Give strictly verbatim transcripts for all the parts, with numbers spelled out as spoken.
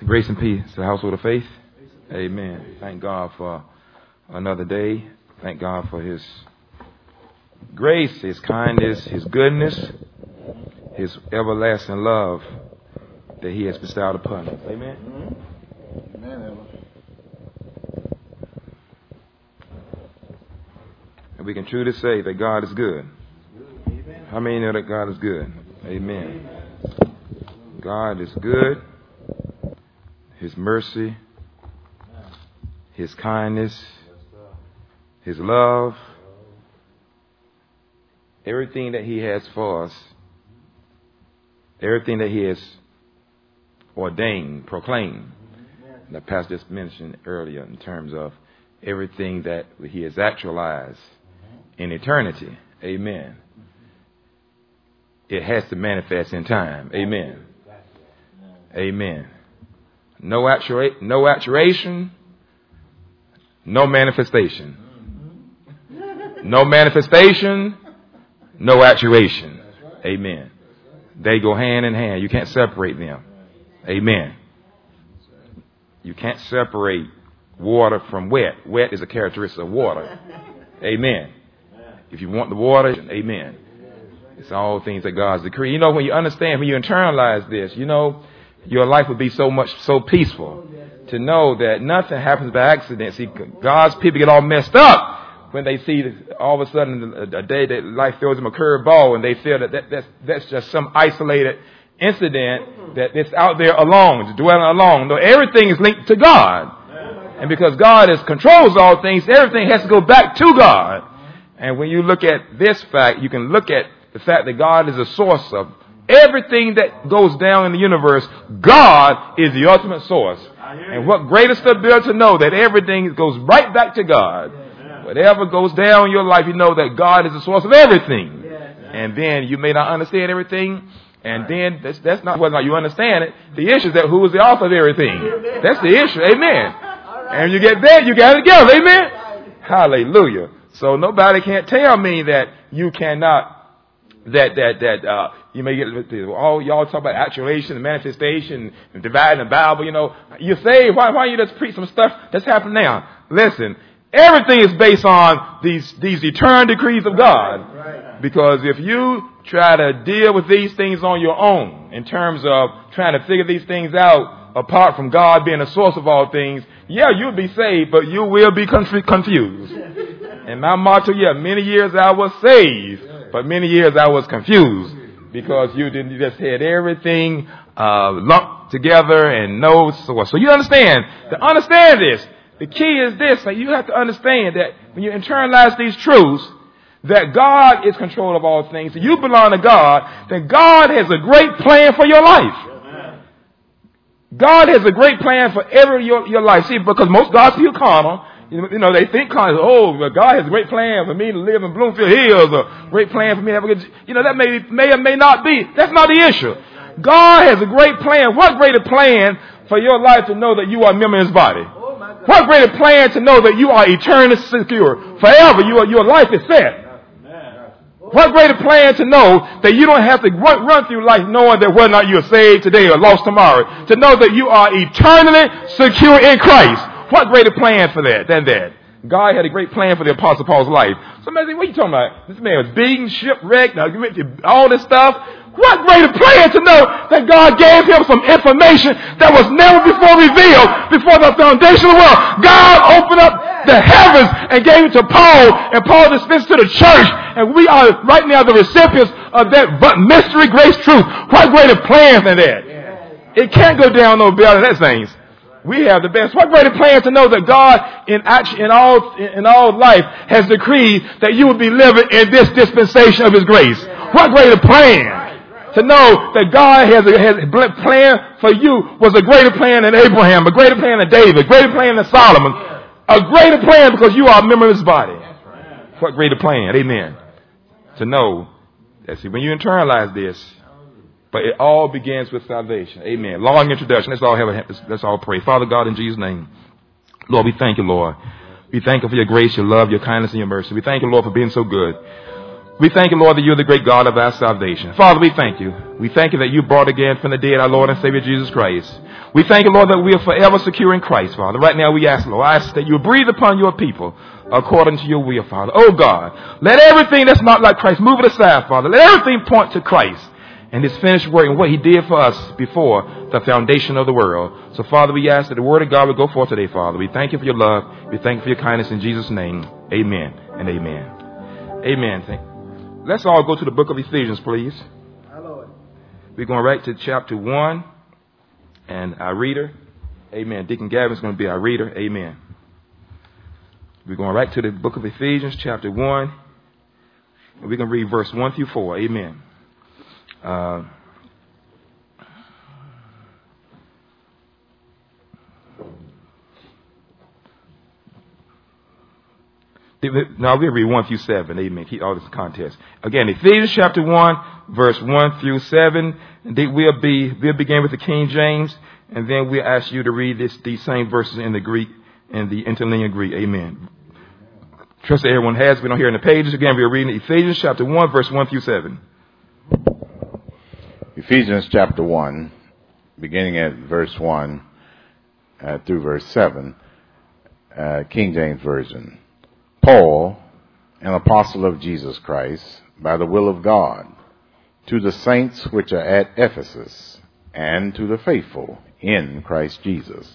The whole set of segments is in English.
Grace and peace to the household of faith. Amen. Thank God for another day. Thank God for his grace, his kindness, his goodness, his everlasting love that he has bestowed upon us. Amen. Amen. And we can truly say that God is good. How many know that God is good? Amen. God is good. His mercy, his kindness, his love, everything that he has for us, everything that he has ordained, proclaimed, the pastor just mentioned earlier in terms of everything that he has actualized in eternity. Amen. It has to manifest in time. Amen. Amen. No actua- no actuation, no manifestation. No manifestation, no actuation. Amen. They go hand in hand. You can't separate them. Amen. You can't separate water from wet. Wet is a characteristic of water. Amen. If you want the water, amen. It's all things that God's decree. You know, when you understand, when you internalize this, you know, your life would be so much, so peaceful to know that nothing happens by accident. See, God's people get all messed up when they see that all of a sudden a, a day that life throws them a curveball and they feel that, that that's, that's just some isolated incident that it's out there alone, dwelling alone. No, everything is linked to God. And because God is controls all things, everything has to go back to God. And when you look at this fact, you can look at the fact that God is a source of everything that goes down in the universe. God is the ultimate source. And what greater stability to know that everything goes right back to God. Whatever goes down in your life, you know that God is the source of everything. And then you may not understand everything. And then that's, that's not whether or not you understand it. The issue is that who is the author of everything. That's the issue. Amen. And you get there, you got it together. Amen. Hallelujah. So nobody can't tell me that you cannot, that, that, that, uh, you may get, all y'all talk about actuation and manifestation and dividing the Bible, you know. You say, why, why you just preach some stuff that's happening now? Listen, everything is based on these, these eternal decrees of God. Because if you try to deal with these things on your own, in terms of trying to figure these things out apart from God being the source of all things, yeah, you'll be saved, but you will be confused. And my motto, yeah, many years I was saved, but many years I was confused. Because you didn't, you just had everything uh, lumped together and no source. So you understand, to understand this, the key is this, like you have to understand that when you internalize these truths, that God is control of all things, that you belong to God, then God has a great plan for your life. God has a great plan for every your, your life. See, because most God's people carnal. You know, they think, oh, well, God has a great plan for me to live in Bloomfield Hills, or great plan for me to have a good, you know, that may, may or may not be. That's not the issue. God has a great plan. What greater plan for your life to know that you are a member of His body? What greater plan to know that you are eternally secure? Forever, you are, your life is set. What greater plan to know that you don't have to run, run through life knowing that whether or not you're saved today or lost tomorrow. To know that you are eternally secure in Christ. What greater plan for that than that? God had a great plan for the Apostle Paul's life. Somebody say, what are you talking about? This man was beaten, shipwrecked, all this stuff. What greater plan to know that God gave him some information that was never before revealed before the foundation of the world. God opened up the heavens and gave it to Paul, and Paul dispensed to the church, and we are right now the recipients of that but mystery grace truth. What greater plan than that? It can't go down no better than that, saints. We have the best. What greater plan to know that God in action, in all, in all life has decreed that you will be living in this dispensation of His grace. What greater plan to know that God has a, has a plan for you was a greater plan than Abraham, a greater plan than David, a greater plan than Solomon, a greater plan because you are a member of His body. What greater plan? Amen. To know that, see, when you internalize this, but it all begins with salvation. Amen. Long introduction. Let's all have a, let's all pray. Father God, in Jesus' name, Lord, we thank you, Lord. We thank you for your grace, your love, your kindness, and your mercy. We thank you, Lord, for being so good. We thank you, Lord, that you're the great God of our salvation. Father, we thank you. We thank you that you brought again from the dead our Lord and Savior Jesus Christ. We thank you, Lord, that we are forever secure in Christ, Father. Right now we ask, Lord, I ask that you breathe upon your people according to your will, Father. Oh, God, let everything that's not like Christ move it aside, Father. Let everything point to Christ and his finished work and what he did for us before the foundation of the world. So, Father, we ask that the word of God will go forth today, Father. We thank you for your love. We thank you for your kindness in Jesus' name. Amen and amen. Amen. Thank Let's all go to the book of Ephesians, please. We're going right to chapter one. And our reader, amen. Deacon Gavin's going to be our reader. Amen. We're going right to the book of Ephesians, chapter one. And we're going to read verse one through four. Amen. Uh, Now we'll read one through seven. Amen. Keep all this context. Again, Ephesians chapter one, verse one through seven. We'll be we'll begin with the King James, and then we'll ask you to read this these same verses in the Greek and the interlinear Greek. Amen. Trust that everyone has. We don't hear in the pages. Again, we're reading Ephesians chapter one, verse one through seven. Ephesians chapter one, beginning at verse one uh, through verse seven, uh, King James Version. Paul, an apostle of Jesus Christ, by the will of God, to the saints which are at Ephesus, and to the faithful in Christ Jesus.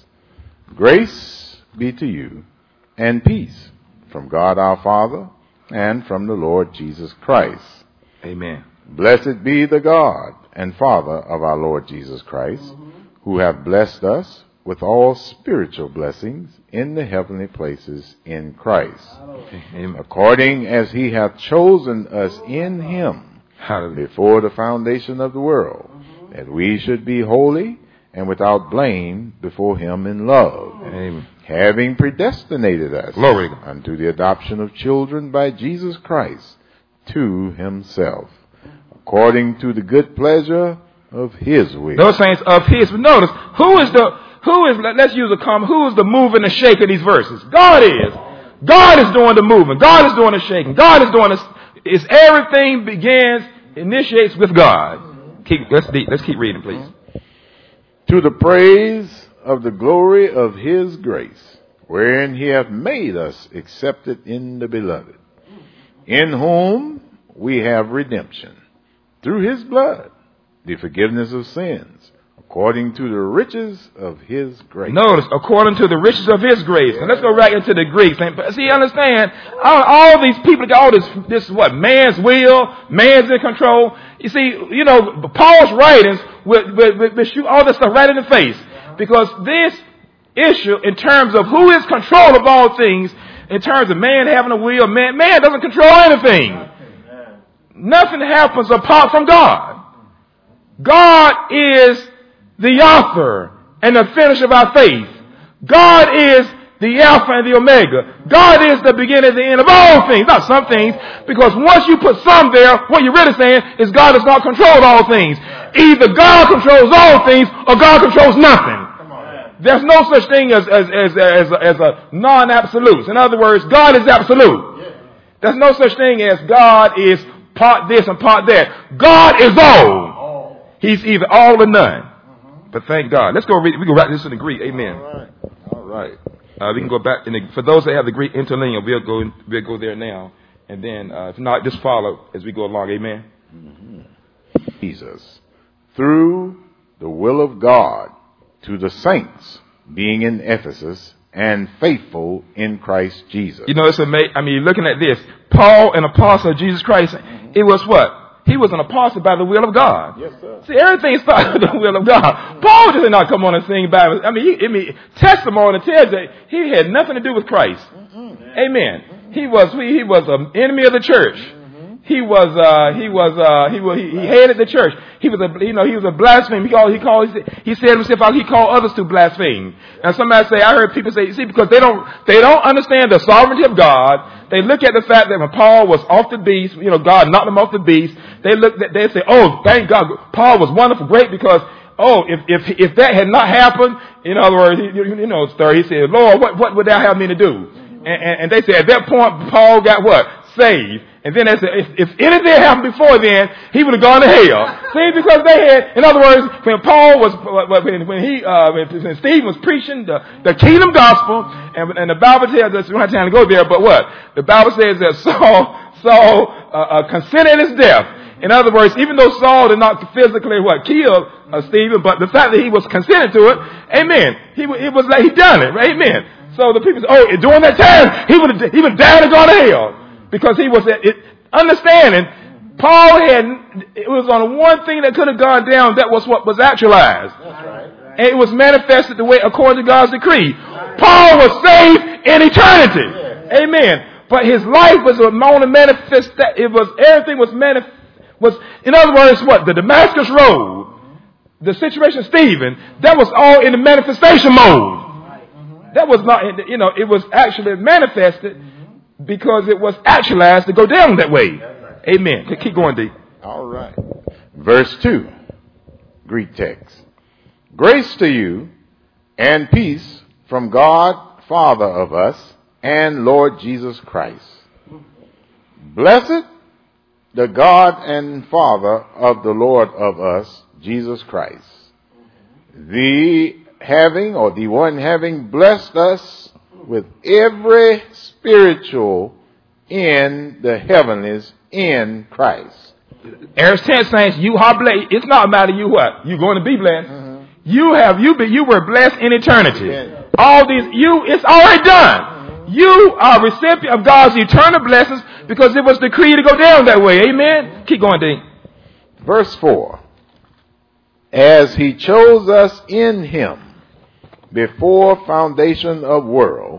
Grace be to you, and peace from God our Father, and from the Lord Jesus Christ. Amen. Blessed be the God and Father of our Lord Jesus Christ, mm-hmm. who have blessed us with all spiritual blessings in the heavenly places in Christ, Amen. According as he hath chosen us in him Hallelujah. Before the foundation of the world, that we should be holy and without blame before him in love, Amen. Having predestinated us Glory. Unto the adoption of children by Jesus Christ to himself, according to the good pleasure of his will. Those saints of his. But notice, who is the Who is, let's use a comment, who is the moving and shaking these verses? God is. God is doing the moving. God is doing the shaking. God is doing the, it's everything begins, initiates with God. Keep, let's, let's keep reading, please. To the praise of the glory of his grace, wherein he hath made us accepted in the beloved, in whom we have redemption, through his blood, the forgiveness of sins, according to the riches of his grace. Notice, according to the riches of his grace. Yeah. And let's go right into the Greek. See, understand, all, all these people got all this, this what, man's will, man's in control. You see, you know, Paul's writings will, will, will, will shoot all this stuff right in the face. Because this issue, in terms of who is control of all things, in terms of man having a will, man, man doesn't control anything. Nothing happens apart from God. God is the author and the finish of our faith. God is the Alpha and the Omega. God is the beginning and the end of all things, not some things. Because once you put some there, what you're really saying is God does not control all things. Either God controls all things or God controls nothing. There's no such thing as, as, as, as, as a non-absolute. In other words, God is absolute. There's no such thing as God is part this and part that. God is all. He's either all or none. But thank God. Let's go read. We can write this in the Greek. Amen. All right. All right. Uh, we can go back in the, for those that have the Greek interlinear, we'll go we'll go there now, and then uh, if not, just follow as we go along. Amen. Mm-hmm. Jesus, through the will of God, to the saints being in Ephesus and faithful in Christ Jesus. You know, it's amazing. I mean, looking at this, Paul, an apostle of Jesus Christ, mm-hmm. it was what? He was an apostle by the will of God. Yes, sir. See, everything started with the will of God. Paul just did not come on and sing Bible. I mean, he, I mean, testimony tells that he had nothing to do with Christ. Mm-hmm. Amen. Mm-hmm. He was he, he was an enemy of the church. Mm-hmm. He was uh, he was uh, he was he, he hated the church. He was a you know he was a blasphemer. He called he called he said himself out. He called others to blaspheme. And somebody say, I heard people say, see, because they don't they don't understand the sovereignty of God. They look at the fact that when Paul was off the beast, you know, God knocked him off the beast. They look at, they say, oh, thank God, Paul was wonderful, great, because, oh, if if if that had not happened, in other words, you, you know, story, he said, Lord, what, what would thou have me to do? And, and, and they said, at that point, Paul got what? Saved. And then they said, if, if anything happened before then, he would have gone to hell. See, because they had, in other words, when Paul was, when he, uh, when Stephen was preaching the, the kingdom gospel, and, and the Bible tells us, we don't have time to go there, but what? The Bible says that Saul, Saul uh, uh, consented his death. In other words, even though Saul did not physically what kill uh, Stephen, but the fact that he was consented to it, amen. He it was like he done it, right? Amen. So the people say, oh, during that time he would have he would have died and gone to hell because he was it, understanding. Paul had it was on one thing that could have gone down. That was what was actualized, that's right. And it was manifested the way according to God's decree. Paul was saved in eternity, amen. But his life was on the manifest. It was everything was manifest. Was, in other words, what? The Damascus Road, the situation of Stephen, that was all in the manifestation mode. That was not, in the, you know, it was actually manifested because it was actualized to go down that way. Amen. Keep going, D. All right. Verse two, Greek text. Grace to you and peace from God, Father of us, and Lord Jesus Christ. Blessed the God and Father of the Lord of us, Jesus Christ, the having or the one having blessed us with every spiritual in the heavenlies in Christ. There's ten saints, you are blessed. It's not a matter of you what? You're going to be blessed. Mm-hmm. You have, you be, you were blessed in eternity. Yeah. All these, you, it's already done. You are a recipient of God's eternal blessings because it was decreed to go down that way. Amen? Keep going, D. Verse four. As he chose us in him before foundation of world.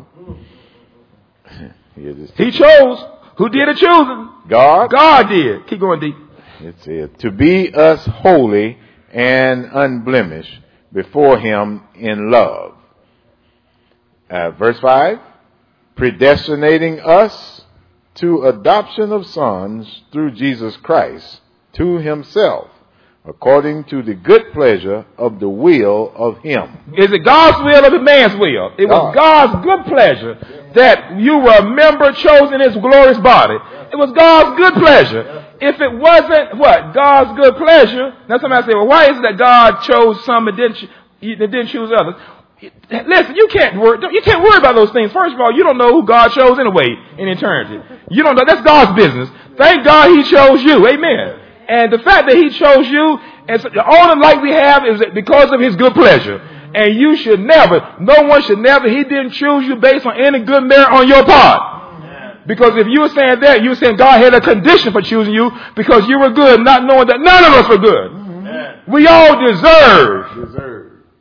He chose. Who did the choosing? God. God did. Keep going, D. It said, to be us holy and unblemished before him in love. Uh, verse five. Predestinating us to adoption of sons through Jesus Christ to himself, according to the good pleasure of the will of him. Is it God's will or the man's will? It was God. God's good pleasure that you were a member chosen in his glorious body. It was God's good pleasure. If it wasn't, what? God's good pleasure. Now somebody say, well, why is it that God chose some and didn't, and didn't choose others? Listen, you can't worry. You can't worry about those things. First of all, you don't know who God chose anyway in eternity. You don't know. That's God's business. Thank God He chose you. Amen. And the fact that He chose you, and so the only light we have is because of His good pleasure. And you should never, no one should never. He didn't choose you based on any good merit on your part. Because if you were saying that, you were saying God had a condition for choosing you because you were good, not knowing that none of us were good. We all deserve. deserve.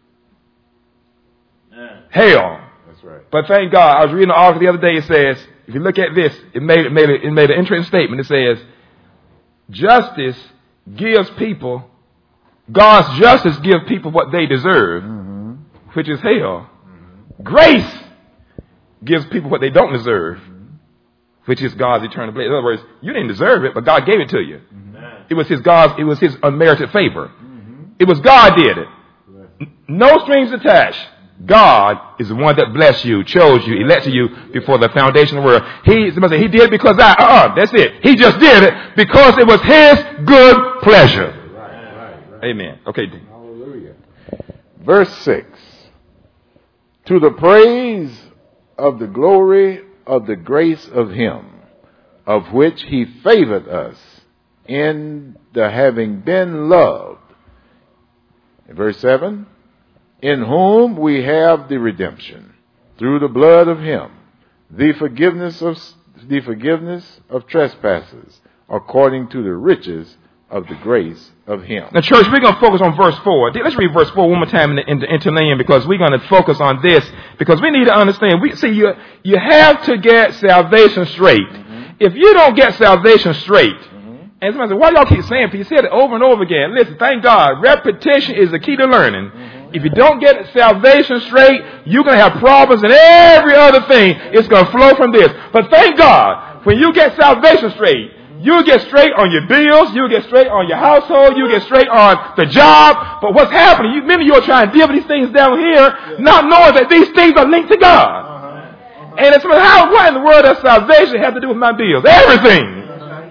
Hell. That's right. But thank God, I was reading an article the other day. It says, if you look at this, it made it made it, it made an interesting statement. It says, justice gives people, God's justice gives people what they deserve, mm-hmm. which is hell. Mm-hmm. Grace gives people what they don't deserve, mm-hmm. which is God's eternal blessing. In other words, you didn't deserve it, but God gave it to you. Mm-hmm. It was His God's. It was His unmerited favor. Mm-hmm. It was God did it. Right. No strings attached. God is the one that blessed you, chose you, elected you before the foundation of the world. He, somebody say, he did it because I, uh-uh, that's it. He just did it because it was His good pleasure. Right, right, right. Amen. Okay. Hallelujah. Verse six. To the praise of the glory of the grace of Him, of which He favored us in the having been loved. Verse seven. In whom we have the redemption through the blood of Him, the forgiveness of the forgiveness of trespasses, according to the riches of the grace of Him. Now, church, we're going to focus on verse four. Let's read verse four one more time in the, in the interlinear because we're going to focus on this because we need to understand. We see you. You have to get salvation straight. Mm-hmm. If you don't get salvation straight. Mm-hmm. And somebody says, why do y'all keep saying? You said it over and over again. Listen, thank God. Repetition is the key to learning. Mm-hmm. If you don't get salvation straight, you're going to have problems and every other thing is going to flow from this. But thank God, when you get salvation straight, you'll get straight on your bills, you'll get straight on your household, you'll get straight on the job. But what's happening? You, many of you are trying to deal with these things down here, not knowing that these things are linked to God. And it's how, what in the world does salvation have to do with my bills? Everything.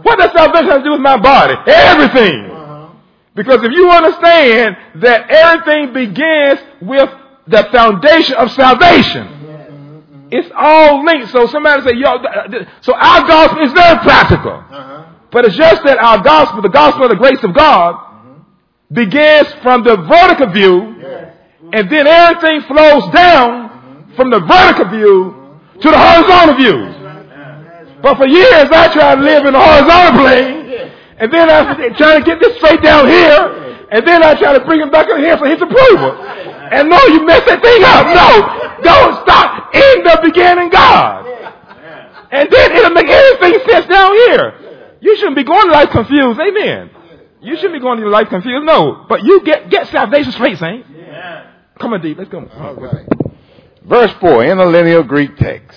What does salvation have to do with my body? Everything. Uh-huh. Because if you understand that everything begins with the foundation of salvation, mm-hmm. it's all linked. So somebody say, yo, so our gospel is very practical. Uh-huh. But it's just that our gospel, the gospel of the grace of God, mm-hmm. begins from the vertical view, yes. and then everything flows down mm-hmm. from the vertical view mm-hmm. to the horizontal view. But for years, I tried to live in the horizontal plane, and then I was trying to get this straight down here, and then I tried to bring him back up here for his approval. And no, you messed that thing up. No, don't stop in the beginning, God. And then it'll make everything sense down here. You shouldn't be going to life confused. Amen. You shouldn't be going to life confused. No, but you get get salvation straight, saints. Come on, deep. Let's go. All right. Verse four, interlinear Greek text.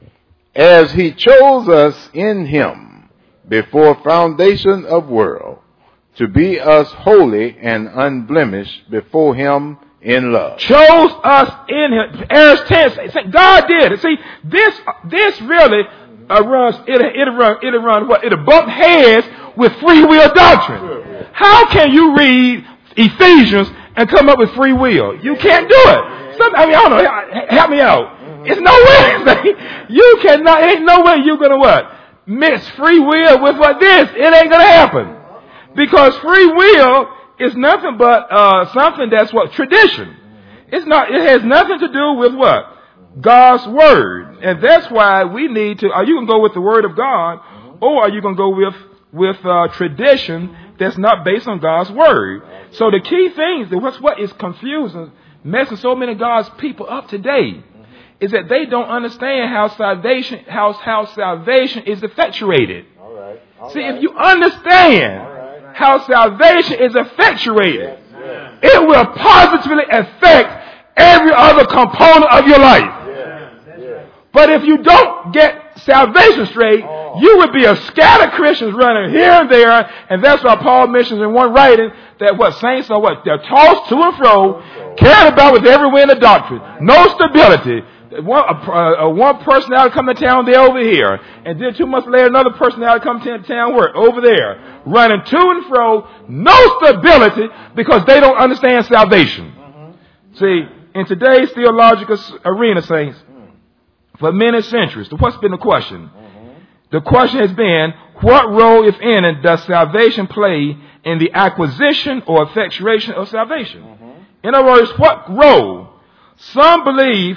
As he chose us in him before foundation of world to be us holy and unblemished before him in love. Chose us in him. Aorist tense. God did it. See, this this really uh, runs. It it run it run what it bump heads with free will doctrine. How can you read Ephesians and come up with free will? You can't do it. Some, I mean, I don't know. Help me out. It's no way. You cannot, ain't no way you're going to what? Mix free will with what this. It ain't going to happen. Because free will is nothing but uh, something that's what? Tradition. It's not, it has nothing to do with what? God's word. And that's why we need to, are you going to go with the word of God, or are you going to go with, with uh, tradition that's not based on God's word? So the key things, what's what is confusing, messing so many of God's people up today, is that they don't understand how salvation, how, how salvation is effectuated. All right. All See, right. if you understand right. how salvation is effectuated, yes. Yes. it will positively affect every other component of your life. Yes. Yes. But if you don't get salvation straight, oh. you would be a scattered Christians running here and there, and that's why Paul mentions in one writing that what saints are what? They're tossed to and fro, carried about with every wind of doctrine. No stability. One, a, a, one personality come to town, they're over here. And then two months later, another personality come to town, where over there. Running to and fro, no stability, because they don't understand salvation. Mm-hmm. See, in today's theological arena, saints, for many centuries, what's been the question? Mm-hmm. The question has been, what role, if any, does salvation play in the acquisition or effectuation of salvation? Mm-hmm. In other words, what role? Some believe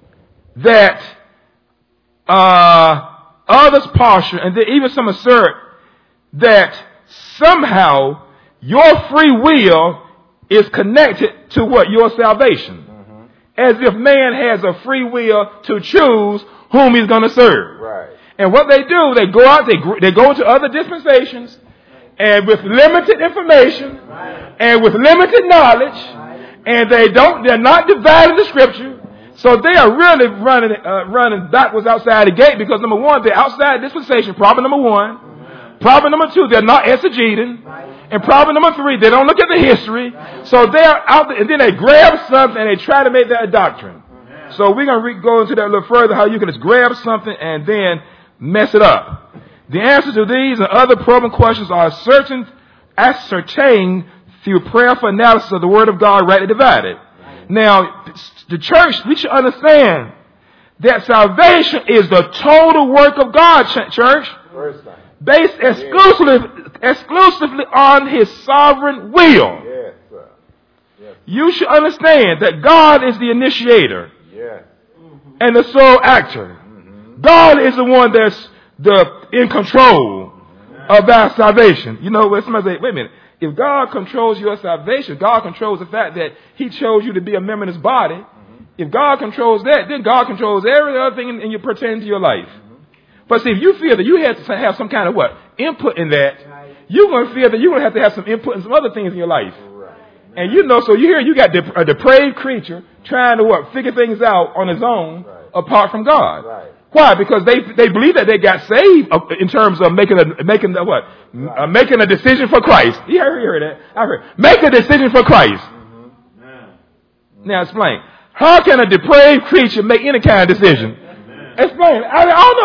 that uh, others posture, and even some assert that somehow your free will is connected to what? Your salvation. Mm-hmm. As if man has a free will to choose whom he's going to serve. Right. And what they do, they go out, they they go into other dispensations, and with limited information, right. and with limited knowledge, right. and they don't, they're not dividing the scripture. So they are really running uh, running backwards outside the gate, because number one, they're outside dispensation. Problem number one. Amen. Problem number two, they're not exegeting. Right. And problem number three, they don't look at the history. Right. So they're out there, and then they grab something and they try to make that a doctrine. Amen. So we're going to re- go into that a little further, how you can just grab something and then mess it up. The answers to these and other probing questions are certain, ascertained through prayerful analysis of the Word of God rightly divided. Right. Now, the church, we should understand that salvation is the total work of God, church, based exclusively, exclusively on His sovereign will. Yes, sir. Yes. You should understand that God is the initiator yes. mm-hmm. and the sole actor. Mm-hmm. God is the one that's the in control mm-hmm. of our salvation. You know, somebody say, wait a minute. If God controls your salvation, God controls the fact that He chose you to be a member of His body. Mm-hmm. If God controls that, then God controls every other thing in, in your, pertaining to your life. Mm-hmm. But see, if you feel that you have to have some kind of what? Input in that, right. you're going to feel that you're going to have to have some input in some other things in your life. Right. And you know, so you hear you got a depraved creature trying to what? Figure things out on his own right. apart from God. Right. Why? Because they they believe that they got saved in terms of making a making the what right. uh, making a decision for Christ. You heard, you heard that? I heard. Make a decision for Christ. Mm-hmm. Yeah. Now explain. How can a depraved creature make any kind of decision? Amen. Explain. I, I don't know.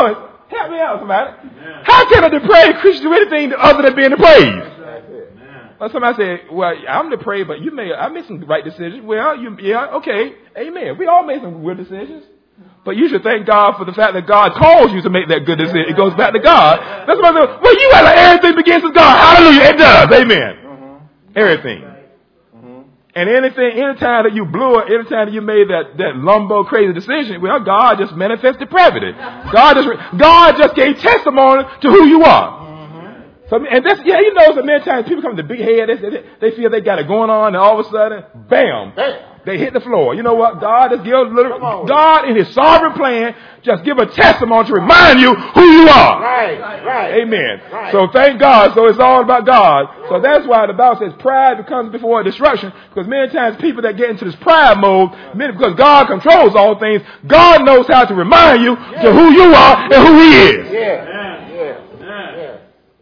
Help me out, somebody. Yeah. How can a depraved Christian do anything other than being depraved? Well, somebody said, well, I'm depraved, but you made, I made some right decisions. Well, you, yeah, okay, amen. We all made some good decisions. But you should thank God for the fact that God calls you to make that good decision. It goes back to God. That's what I said. Well, you got everything begins with God. Hallelujah. It does. Amen. Mm-hmm. Everything. Mm-hmm. And anything, anytime that you blew it, anytime that you made that, that lumbo crazy decision, well, God just manifested depravity. God just, God just gave testimony to who you are. So, and that's, yeah, you know, so many times people come to big head, they, they feel they got it going on, and all of a sudden, bam, they hit the floor. You know what? God just give a little, God in His sovereign plan just give a testimony to remind you who you are. Right, right. Amen. Right. So thank God. So it's all about God. So that's why the Bible says pride becomes before destruction, because many times people that get into this pride mode, many, because God controls all things, God knows how to remind you yeah. to who you are and who He is. Yeah. Yeah. Yeah. Yeah.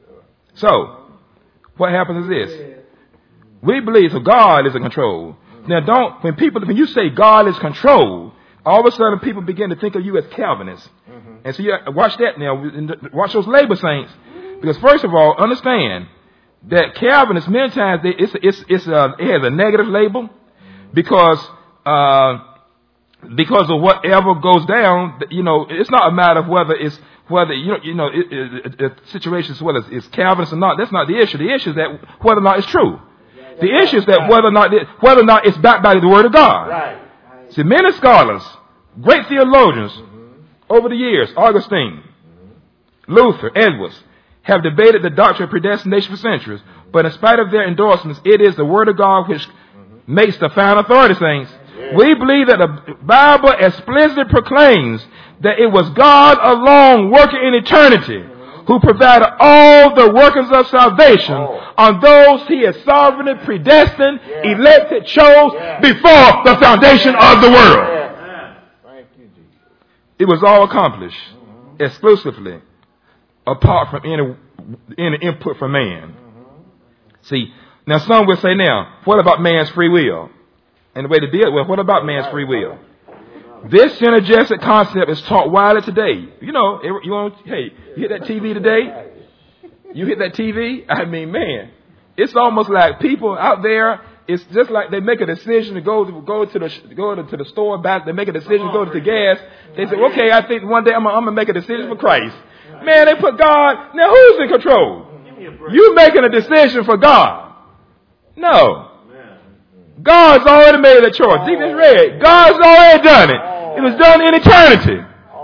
So, what happens is this. We believe so God is in control. Now don't, when people, when you say God is control, all of a sudden people begin to think of you as Calvinists. Mm-hmm. And so you watch that now, watch those labor saints. Because first of all, understand that Calvinists, many times, they, it's, it's, it's a, it has a negative label because, uh, because of whatever goes down, you know, it's not a matter of whether it's, whether, you know, you know, it, it, it, situations, whether it's, it's Calvinist or not, that's not the issue. The issue is that whether or not it's true. The issue is that whether or not, it, whether or not it's backed by the Word of God. Right. See, many scholars, great theologians, mm-hmm. over the years, Augustine, mm-hmm. Luther, Edwards, have debated the doctrine of predestination for centuries. But in spite of their endorsements, it is the Word of God which mm-hmm. makes the final authority, saints. Yeah. We believe that the Bible explicitly proclaims that it was God alone working in eternity who provided all the workings of salvation oh. on those He has sovereignly predestined, yeah. elected, chose yeah. before the foundation yeah. of the world. Yeah. Thank you, Jesus. It was all accomplished mm-hmm. exclusively apart from any, any input from man. Mm-hmm. See, now some will say, now, what about man's free will? And the way to deal with, what about man's free will? This synergistic concept is taught widely today. You know, you want, hey, you hit that T V today? You hit that T V? I mean, man, it's almost like people out there, it's just like they make a decision to go to, go to the go to, to the store back. They make a decision to go to the gas. They say, okay, I think one day I'm going to make a decision for Christ. Man, they put God, now who's in control? You making a decision for God. No. God's already made a choice. See this read. God's already done it. It was done in eternity.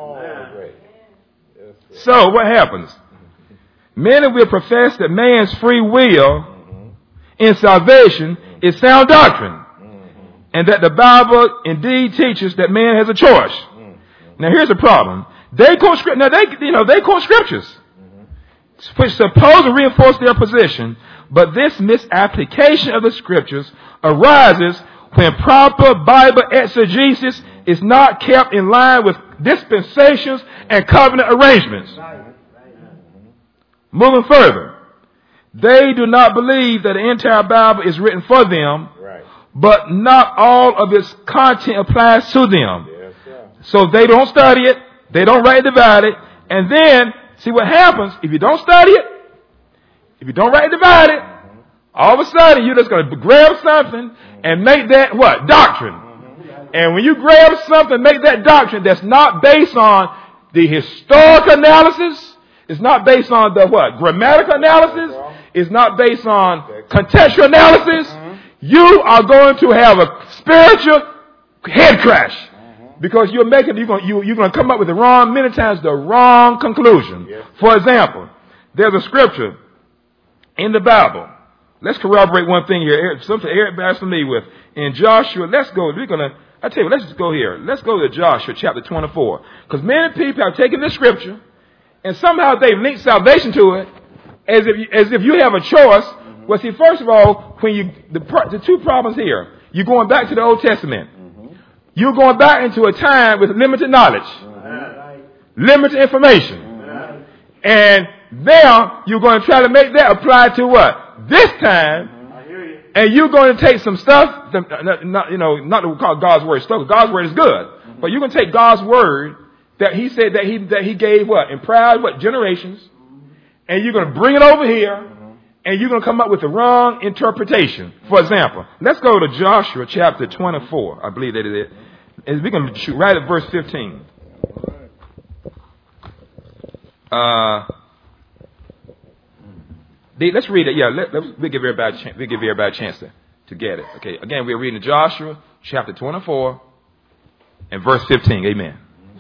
So what happens? Many will profess that man's free will in salvation is sound doctrine, and that the Bible indeed teaches that man has a choice. Now here's the problem. They quote script. Now they, you know, they quote scriptures, which suppose to reinforce their position. But this misapplication of the scriptures arises when proper Bible exegesis is not kept in line with dispensations and covenant arrangements. Moving further, they do not believe that the entire Bible is written for them, but not all of its content applies to them. So they don't study it, they don't write and divide it, and then see what happens if you don't study it. If you don't write and divide it, all of a sudden you're just going to grab something and make that what? Doctrine. And when you grab something, make that doctrine that's not based on the historical analysis, it's not based on the what? Grammatical analysis, it's not based on contextual analysis, you are going to have a spiritual head crash. Because you're making, you're going, you, you're going to come up with the wrong, many times the wrong conclusion. For example, there's a scripture in the Bible. Let's corroborate one thing here. Something everybody's familiar with. In Joshua, let's go. We're gonna. I tell you, let's just go here. Let's go to Joshua chapter twenty-four. Because many people have taken this scripture and somehow they've linked salvation to it, as if you, as if you have a choice. Mm-hmm. Well, see, first of all, when you the the two problems here, you're going back to the Old Testament. Mm-hmm. You're going back into a time with limited knowledge, mm-hmm. limited information, mm-hmm. and now you're going to try to make that apply to what? This time, I hear you. And you're going to take some stuff, not, not, you know, not to call God's word stuff. God's word is good, mm-hmm. but you're going to take God's word that he said that he that he gave what? In proud what? Generations. And you're going to bring it over here, and you're going to come up with the wrong interpretation. For example, let's go to Joshua chapter twenty-four. I believe that it is. And we're going to shoot right at verse fifteen. Uh, let's read it. Yeah, let, let's, we'll give everybody a chance, we'll give everybody a chance to, to get it. Okay, again, we're reading Joshua chapter twenty-four and verse fifteen. Amen.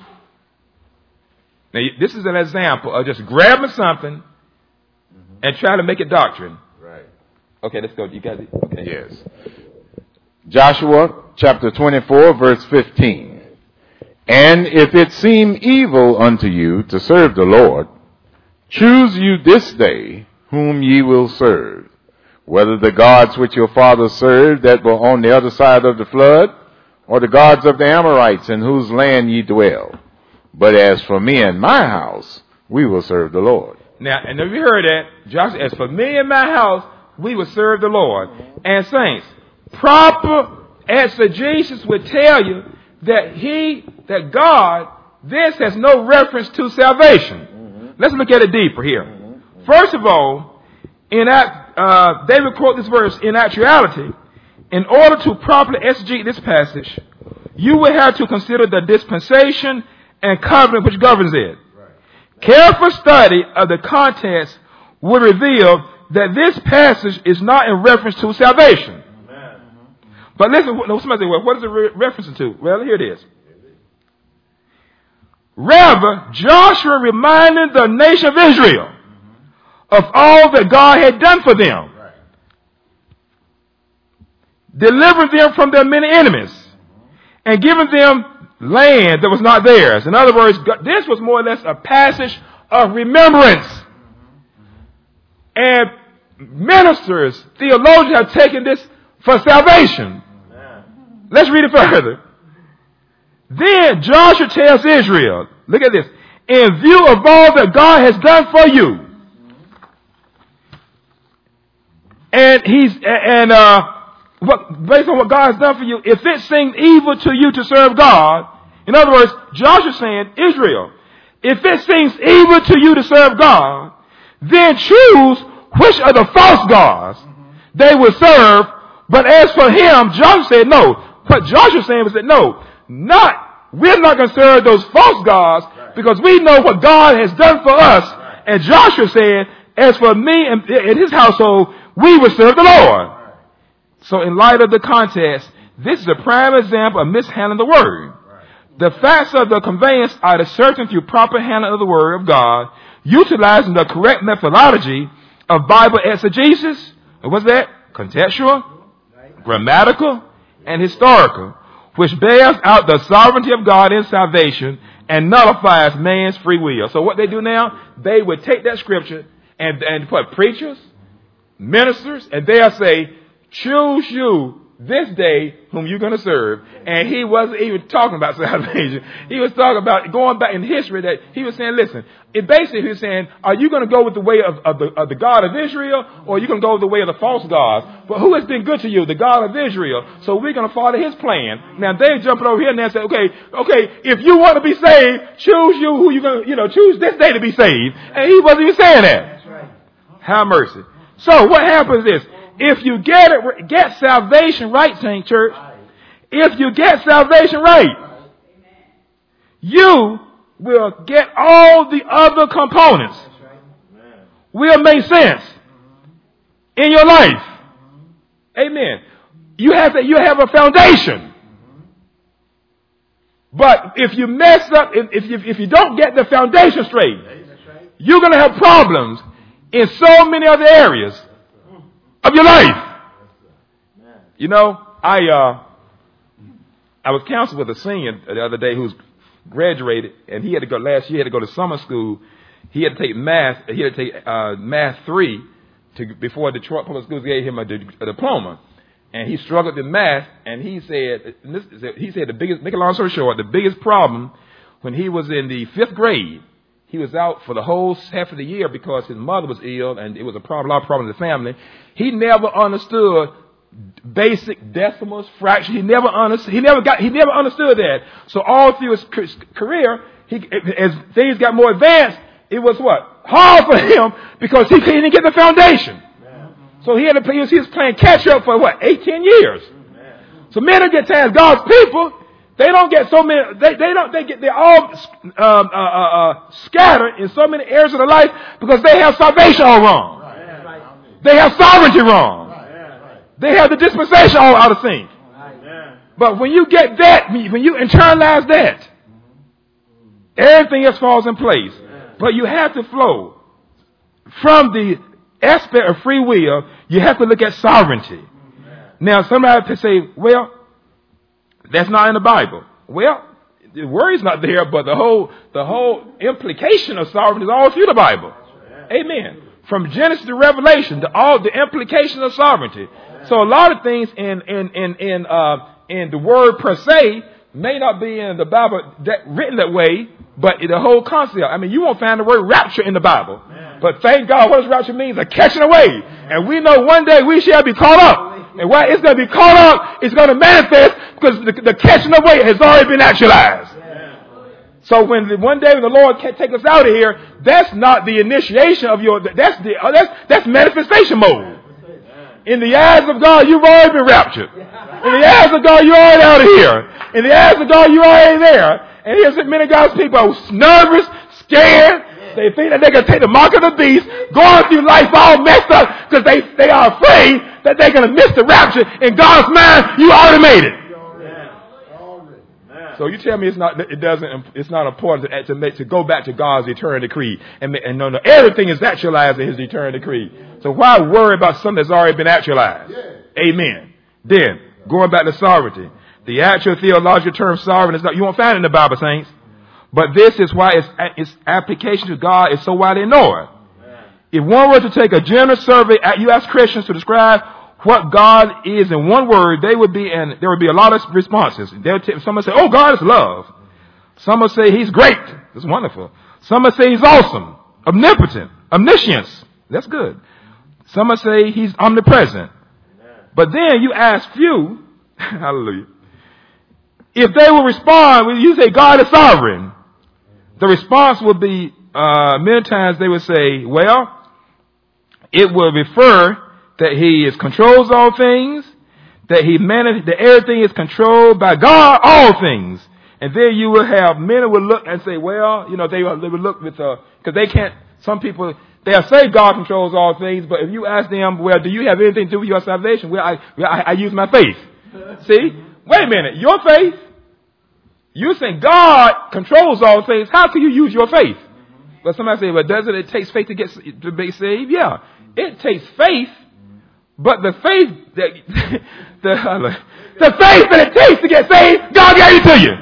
Now, this is an example of just grabbing something and trying to make it doctrine. Right. Okay, let's go. You got it? Okay. Yes. Joshua chapter twenty-four, verse fifteen. And if it seem evil unto you to serve the Lord, choose you this day whom ye will serve, whether the gods which your fathers served that were on the other side of the flood, or the gods of the Amorites in whose land ye dwell. But as for me and my house, we will serve the Lord. Now, and if you heard that, Joshua, as for me and my house, we will serve the Lord. And saints, proper exegesis would tell you that he, that God, this has no reference to salvation. Mm-hmm. Let's look at it deeper here. Mm-hmm. First of all, in that, uh, they would quote this verse, in actuality, in order to properly exegete this passage, you would have to consider the dispensation and covenant which governs it. Right. Careful study of the context would reveal that this passage is not in reference to salvation. Amen. But listen, somebody say, well, what is it re- referencing to? Well, here it is. Rather, Joshua reminded the nation of Israel mm-hmm. of all that God had done for them. Right. Delivering them from their many enemies mm-hmm. and giving them land that was not theirs. In other words, this was more or less a passage of remembrance. Mm-hmm. And ministers, theologians have taken this for salvation. Amen. Let's read it further. Then Joshua tells Israel, look at this, in view of all that God has done for you. And he's, and, uh, what, based on what God has done for you, if it seems evil to you to serve God, in other words, Joshua's saying, Israel, if it seems evil to you to serve God, then choose which are the false gods they will serve. But as for him, Joshua said no. What Joshua was saying was that no, not, we're not going to serve those false gods because we know what God has done for us. And Joshua said, as for me and, and his household, we will serve the Lord. So in light of the context, this is a prime example of mishandling the word. The facts of the conveyance are ascertained through proper handling of the word of God, utilizing the correct methodology of Bible exegesis. What's that? Contextual, grammatical, and historical, which bears out the sovereignty of God in salvation and nullifies man's free will. So what they do now, they would take that scripture and, and put preachers, ministers, and they'll say, choose you this day whom you're going to serve. And he wasn't even talking about salvation. He was talking about going back in history that he was saying, listen, it basically he was saying, are you going to go with the way of, of, the, of the God of Israel, or are you going to go with the way of the false gods? But who has been good to you? The God of Israel. So we're going to follow his plan. Now they're jumping over here and they say, okay, okay, if you want to be saved, choose you who you're going to, you know, choose this day to be saved. And he wasn't even saying that. That's right. Have mercy. So what happens is, if you get it, get salvation right, Saint Church, if you get salvation right, you will get all the other components. Will make sense in your life. Amen. You have to, you have a foundation. But if you mess up, if you, if you don't get the foundation straight, you're going to have problems in so many other areas of your life. You know, I uh, I was counseling with a senior the other day who's graduated, and he had to go last year. He had to go to summer school. He had to take math. He had to take uh, math three to before Detroit Public Schools gave him a, a diploma, and he struggled with math. And he said, and this, he said the biggest. Make a long story short, the biggest problem when he was in the fifth grade. He was out for the whole half of the year because his mother was ill, and it was a problem, a lot of problems in the family. He never understood basic decimals, fractions. He never understood. He never got. He never understood that. So all through his career, he, as things got more advanced, it was what? Hard for him because he couldn't get the foundation. So he had to play, he was playing catch up for what? Eight, ten years. So many get times, God's people, they don't get so many, they, they don't, they get, they're all um, uh, uh, uh, scattered in so many areas of their life because they have salvation all wrong. They have sovereignty wrong. They have the dispensation all out of sync. But when you get that, when you internalize that, everything else falls in place. But you have to flow from the aspect of free will. You have to look at sovereignty. Now, somebody could say, well, that's not in the Bible. Well, the word's not there, but the whole the whole implication of sovereignty is all through the Bible. Amen. From Genesis to Revelation, the, all the implications of sovereignty. So a lot of things in in in in uh, in the word per se may not be in the Bible that, written that way, but the whole concept. I mean, you won't find the word rapture in the Bible. But thank God, what does rapture mean? A catching away. And we know one day we shall be caught up. And while it's going to be caught up, it's going to manifest because the, the catching away has already been actualized. So when the, one day when the Lord can take us out of here, that's not the initiation of your, that's the, uh, that's, that's manifestation mode. In the eyes of God, you've already been raptured. In the eyes of God, you're already out of here. In the eyes of God, you're already there. And here's many God's people are nervous, scared. They think that they can take the mark of the beast, going through life all messed up because they, they are afraid that they're going to miss the rapture. In God's mind, you already made it. So you tell me it's not, it doesn't, it's not important to, to make, to go back to God's eternal decree. And, and no, no, everything is actualized in his eternal decree. So why worry about something that's already been actualized? Amen. Then, going back to sovereignty. The actual theological term sovereign is not, you won't find it in the Bible, saints. But this is why its, its application to God is so widely ignored. If one were to take a general survey, you ask Christians to describe what God is in one word, they would be, and there would be a lot of responses. T- some would say, "Oh, God is love." Some would say He's great. That's wonderful. Some would say He's awesome, omnipotent, omniscience. That's good. Some would say He's omnipresent. But then you ask few, hallelujah. If they will respond, when you say God is sovereign, the response would be, uh, many times they would say, well, it will refer that He is controls all things, that He managed, that everything is controlled by God, all things. And then you will have, many will look and say, well, you know, they, they will look with, uh, cause they can't, some people, they'll say God controls all things, but if you ask them, well, do you have anything to do with your salvation? Well, I, I, I use my faith. See? Wait a minute. Your faith? You're saying God controls all things. How can you use your faith? But somebody say, well, doesn't it take faith to get to be saved? Yeah. It takes faith, but the faith that the, the faith that it takes to get saved, God gave it to you.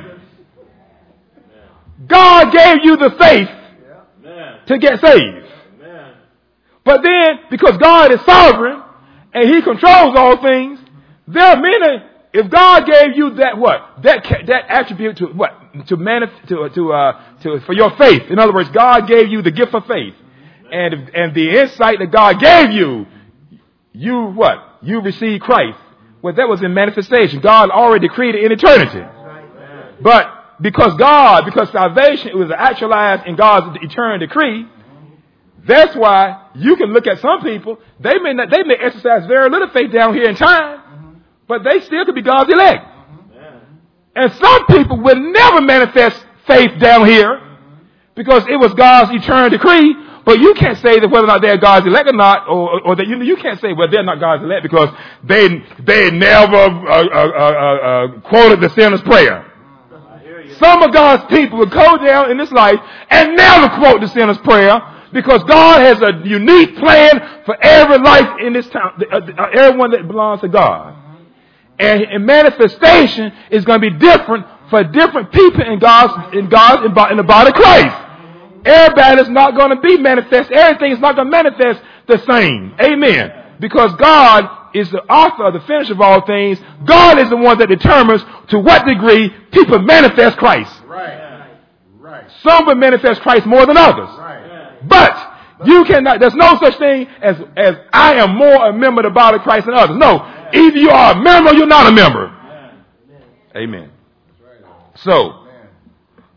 God gave you the faith to get saved. But then, because God is sovereign and He controls all things, there are many. If God gave you that what that that attribute to what to manif- to to uh to for your faith. In other words, God gave you the gift of faith, and and the insight that God gave you, you what you received Christ. Well, that was in manifestation. God already decreed it in eternity, but because God, because salvation it was actualized in God's eternal decree. That's why you can look at some people. They may not, they may exercise very little faith down here in time. But they still could be God's elect. And some people will never manifest faith down here because it was God's eternal decree. But you can't say that whether or not they're God's elect or not, or, or that you, you can't say, well, they're not God's elect because they they never uh, uh, uh, uh, quoted the sinner's prayer. Some of God's people will go down in this life and never quote the sinner's prayer because God has a unique plan for every life in this town, uh, uh, everyone that belongs to God. And, and manifestation is going to be different for different people in God's in God's in the body of Christ. Everybody is not going to be manifest. Everything is not going to manifest the same. Amen. Because God is the author of the finish of all things. God is the one that determines to what degree people manifest Christ. Right. Right. Some will manifest Christ more than others. Right. But you cannot, there's no such thing as, as I am more a member of the body of Christ than others. No. Either you are a member or you're not a member. Amen. So,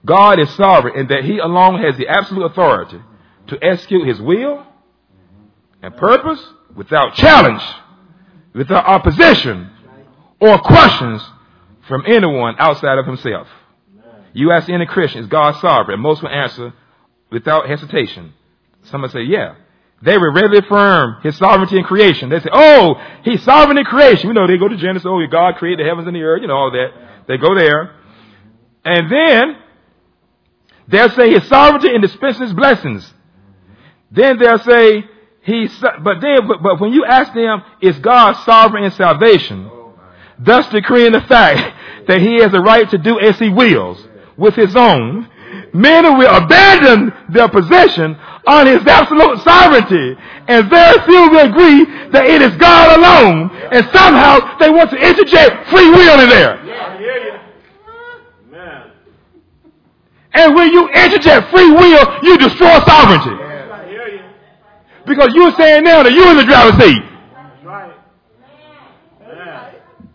God is sovereign and that he alone has the absolute authority to execute his will and purpose without challenge, without opposition or questions from anyone outside of himself. You ask any Christian, is God sovereign? Most will answer without hesitation. Some will say, yeah. They will readily affirm his sovereignty in creation. They say, oh, he's sovereign in creation. You know, they go to Genesis, oh, God created the heavens and the earth, you know, all that. They go there. And then they'll say his sovereignty in dispensing his blessings. Then they'll say, he's, but then, but, but when you ask them, is God sovereign in salvation? Thus decreeing the fact that he has a right to do as he wills with his own, men will abandon their possession on his absolute sovereignty, and very few will agree that it is God alone, and somehow they want to interject free will in there. I hear you. Man. And when you interject free will, you destroy sovereignty. I hear you. Because you're saying now that you're in the driver's seat. That's right. Man.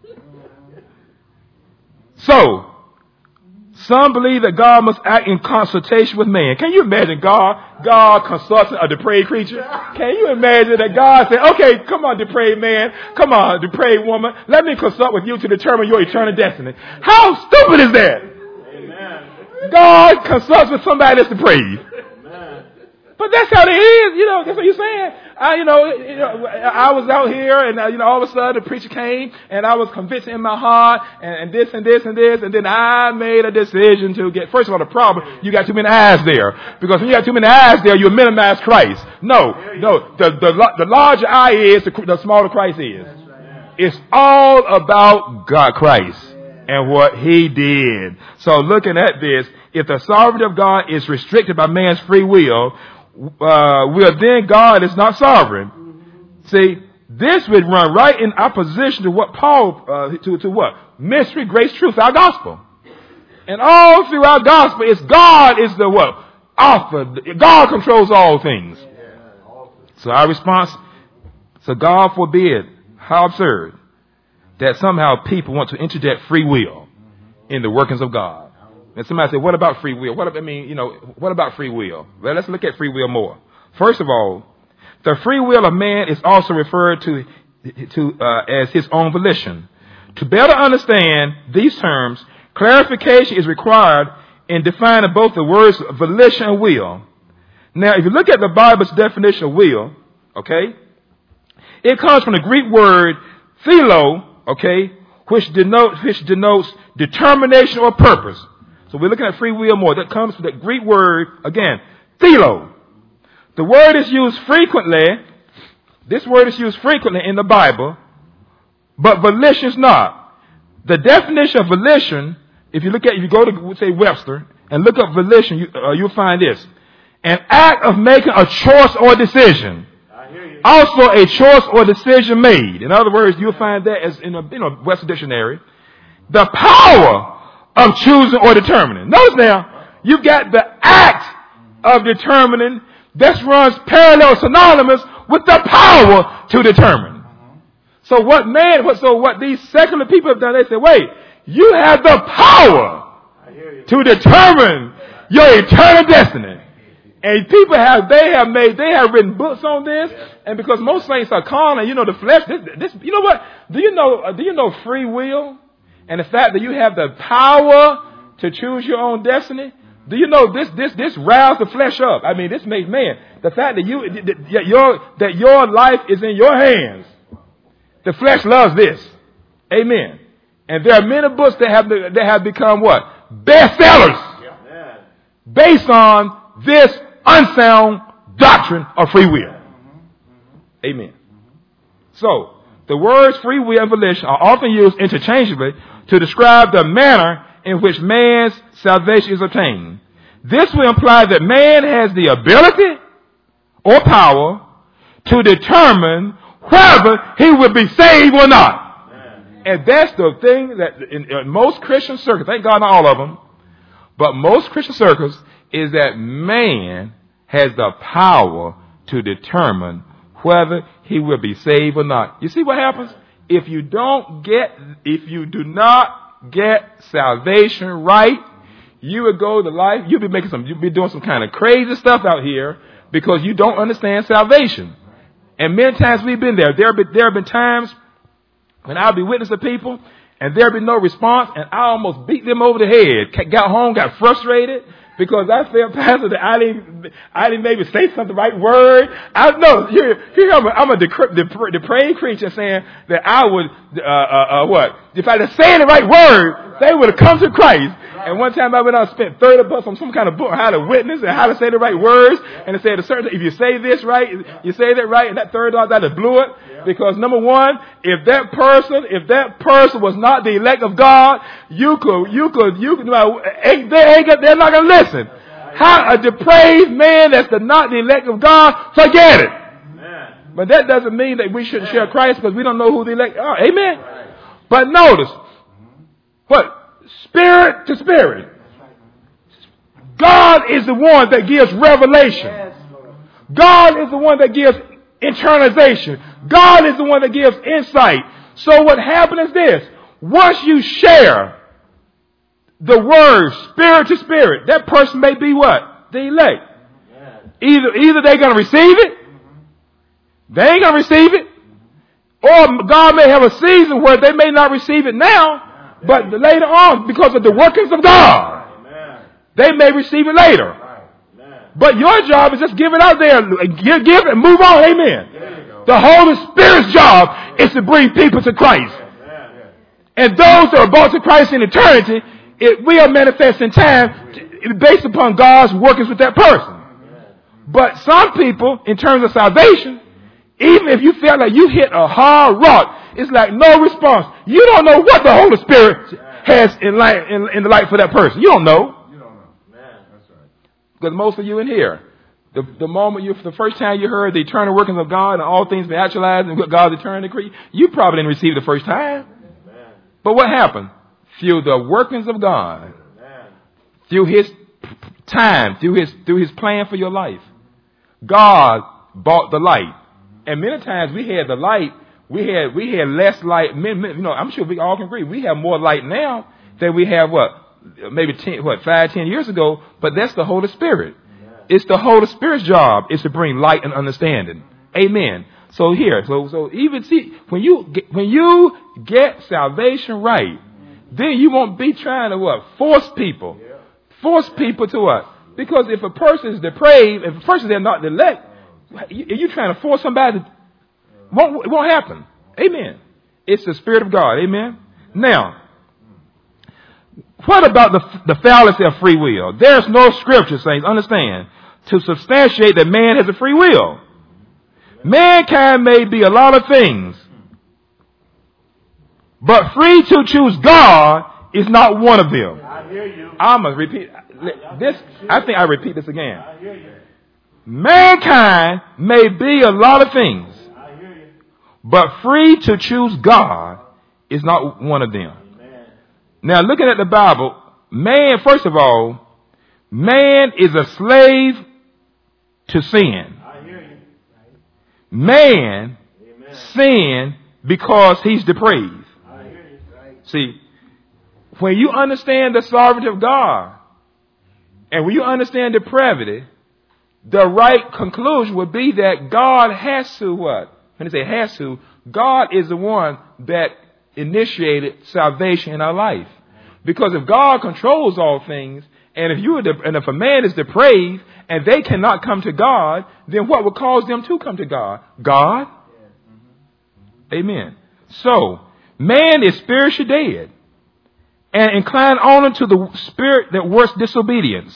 So, some believe that God must act in consultation with man. Can you imagine God, God consulting a depraved creature? Can you imagine that God said, okay, come on, depraved man. Come on, depraved woman. Let me consult with you to determine your eternal destiny. How stupid is that? Amen. God consults with somebody that's depraved. Amen. But that's how it is, you know, that's what you're saying. I, you know, you know, I was out here and, uh, you know, all of a sudden the preacher came and I was convinced in my heart and, and this and this and this. And then I made a decision to get, first of all, the problem, you got too many eyes there. Because when you got too many eyes there, you minimize Christ. No, no, the, the, the larger eye is, the, the smaller Christ is. It's all about God, Christ and what he did. So looking at this, if the sovereignty of God is restricted by man's free will, Uh, well, then God is not sovereign. See, this would run right in opposition to what Paul, uh, to, to what? Mystery, grace, truth, our gospel. And all through our gospel, it's God is the what? Author. God controls all things. So our response, so God forbid, how absurd, that somehow people want to interject free will in the workings of God. And somebody said, what about free will? What I mean, you know, what about free will? Well, let's look at free will more. First of all, the free will of man is also referred to, to uh, as his own volition. To better understand these terms, clarification is required in defining both the words volition and will. Now, if you look at the Bible's definition of will, okay, it comes from the Greek word philo, okay, which denotes, which denotes determination or purpose. So we're looking at free will more. That comes from the Greek word, again, philo. The word is used frequently. This word is used frequently in the Bible, but volition is not. The definition of volition, if you look at, if you go to, say, Webster, and look up volition, you, uh, you'll find this. An act of making a choice or decision. I hear you. Also a choice or decision made. In other words, you'll find that as in a, you know, Webster dictionary. The power of choosing or determining. Notice now, you've got the act of determining. This runs parallel, synonymous with the power to determine. So what man, what, so what these secular people have done, they say, wait, you have the power to determine your eternal destiny. And people have, they have made, they have written books on this. And because most saints are carnal, you know, the flesh, this, this, you know what? Do you know, do you know free will? And the fact that you have the power to choose your own destiny, do you know this this this riles the flesh up? I mean, this makes man. The fact that you that your that your life is in your hands, the flesh loves this. Amen. And there are many books that have that have become what? Bestsellers, based on this unsound doctrine of free will. Amen. So the words free will and volition are often used interchangeably to describe the manner in which man's salvation is obtained. This will imply that man has the ability or power to determine whether he will be saved or not. Amen. And that's the thing that in, in most Christian circles, thank God not all of them, but most Christian circles, is that man has the power to determine whether he will be saved or not. You see what happens? If you don't get, if you do not get salvation right, you would go to life, you'd be making some, you'd be doing some kind of crazy stuff out here because you don't understand salvation. And many times we've been there. There have been, there have been times when I'll be witnessing to people and there'll be no response, and I almost beat them over the head. Got home, got frustrated because I felt, Pastor, that I didn't, I didn't maybe say something the right word. I know, here, here I'm a, I'm a decri- dep- depraved creature saying that I would, uh, uh, uh, what? If I had said the right word, they would have come to Christ. And one time I went out and spent thirty bucks on some kind of book on how to witness and how to say the right words. And it said a certain, if you say this right, you say that right, and that third dollar, that blew it. Because number one, if that person, if that person was not the elect of God, you could, you could, you could, they ain't, they're not going to listen. How a depraved man that's the, not the elect of God, forget it. But that doesn't mean that we shouldn't share Christ because we don't know who the elect are. Amen. But notice, what? Spirit to spirit. God is the one that gives revelation. God is the one that gives internalization. God is the one that gives insight. So what happens is this. Once you share the word spirit to spirit, that person may be what? The elect. Either, either they're going to receive it, they ain't going to receive it, or God may have a season where they may not receive it now, but later on, because of the workings of God, they may receive it later. But your job is just give it out there. Give, give it and move on. Amen. The Holy Spirit's job is to bring people to Christ. And those that are brought to Christ in eternity, it will manifest in time based upon God's workings with that person. But some people, in terms of salvation, even if you feel like you hit a hard rock, it's like no response. You don't know what the Holy Spirit has in, life, in, in the life for that person. You don't know. You don't know. That's right. Because most of you in here, the, the moment you, the first time you heard the eternal workings of God and all things be actualized and what God's eternal decree, you probably didn't receive it the first time. Amen. But what happened? Through the workings of God, Amen. Through His time, through His through His plan for your life, God bought the light. And many times we had the light. We had we had less light. You know, I'm sure we all can agree. We have more light now than we have what maybe ten, what five, ten years ago. But that's the Holy Spirit. Amen. It's the Holy Spirit's job is to bring light and understanding. Amen. So here, so so even see when you get, when you get salvation right, then you won't be trying to what force people, force people to what? Because if a person is depraved, if a person is not the elect, you, you're trying to force somebody to. Won't, it won't happen. Amen. It's the Spirit of God. Amen. Now, what about the, the fallacy of free will? There's no scripture, saints, understand, to substantiate that man has a free will. Mankind may be a lot of things, but free to choose God is not one of them. I hear you. I'm going to repeat this. I think I repeat this again. I hear you. Mankind may be a lot of things, but free to choose God is not one of them. Amen. Now, looking at the Bible, man, first of all, man is a slave to sin. I hear you. Man Amen. Sin because he's depraved. I hear you. See, when you understand the sovereignty of God, and when you understand depravity, the right conclusion would be that God has to what? When they say has to, God is the one that initiated salvation in our life. Because if God controls all things, and if you are de- and if a man is depraved and they cannot come to God, then what would cause them to come to God? God. Amen. So man is spiritually dead and inclined only to the spirit that works disobedience.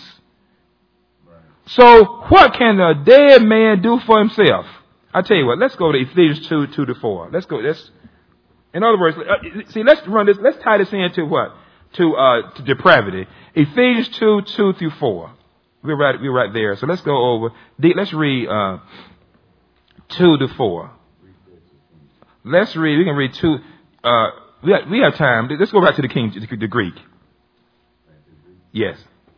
So what can a dead man do for himself? I tell you what, let's go to Ephesians two, two to four. Let's go. Let's, in other words, uh, see, let's run this. Let's tie this into what? To, uh, to depravity. Ephesians two, two through four. We're right, we're right there. So let's go over. Let's read, uh, two to four. Let's read, we can read two, uh, we have, we have time. Let's go back to the King, to the Greek. Yes.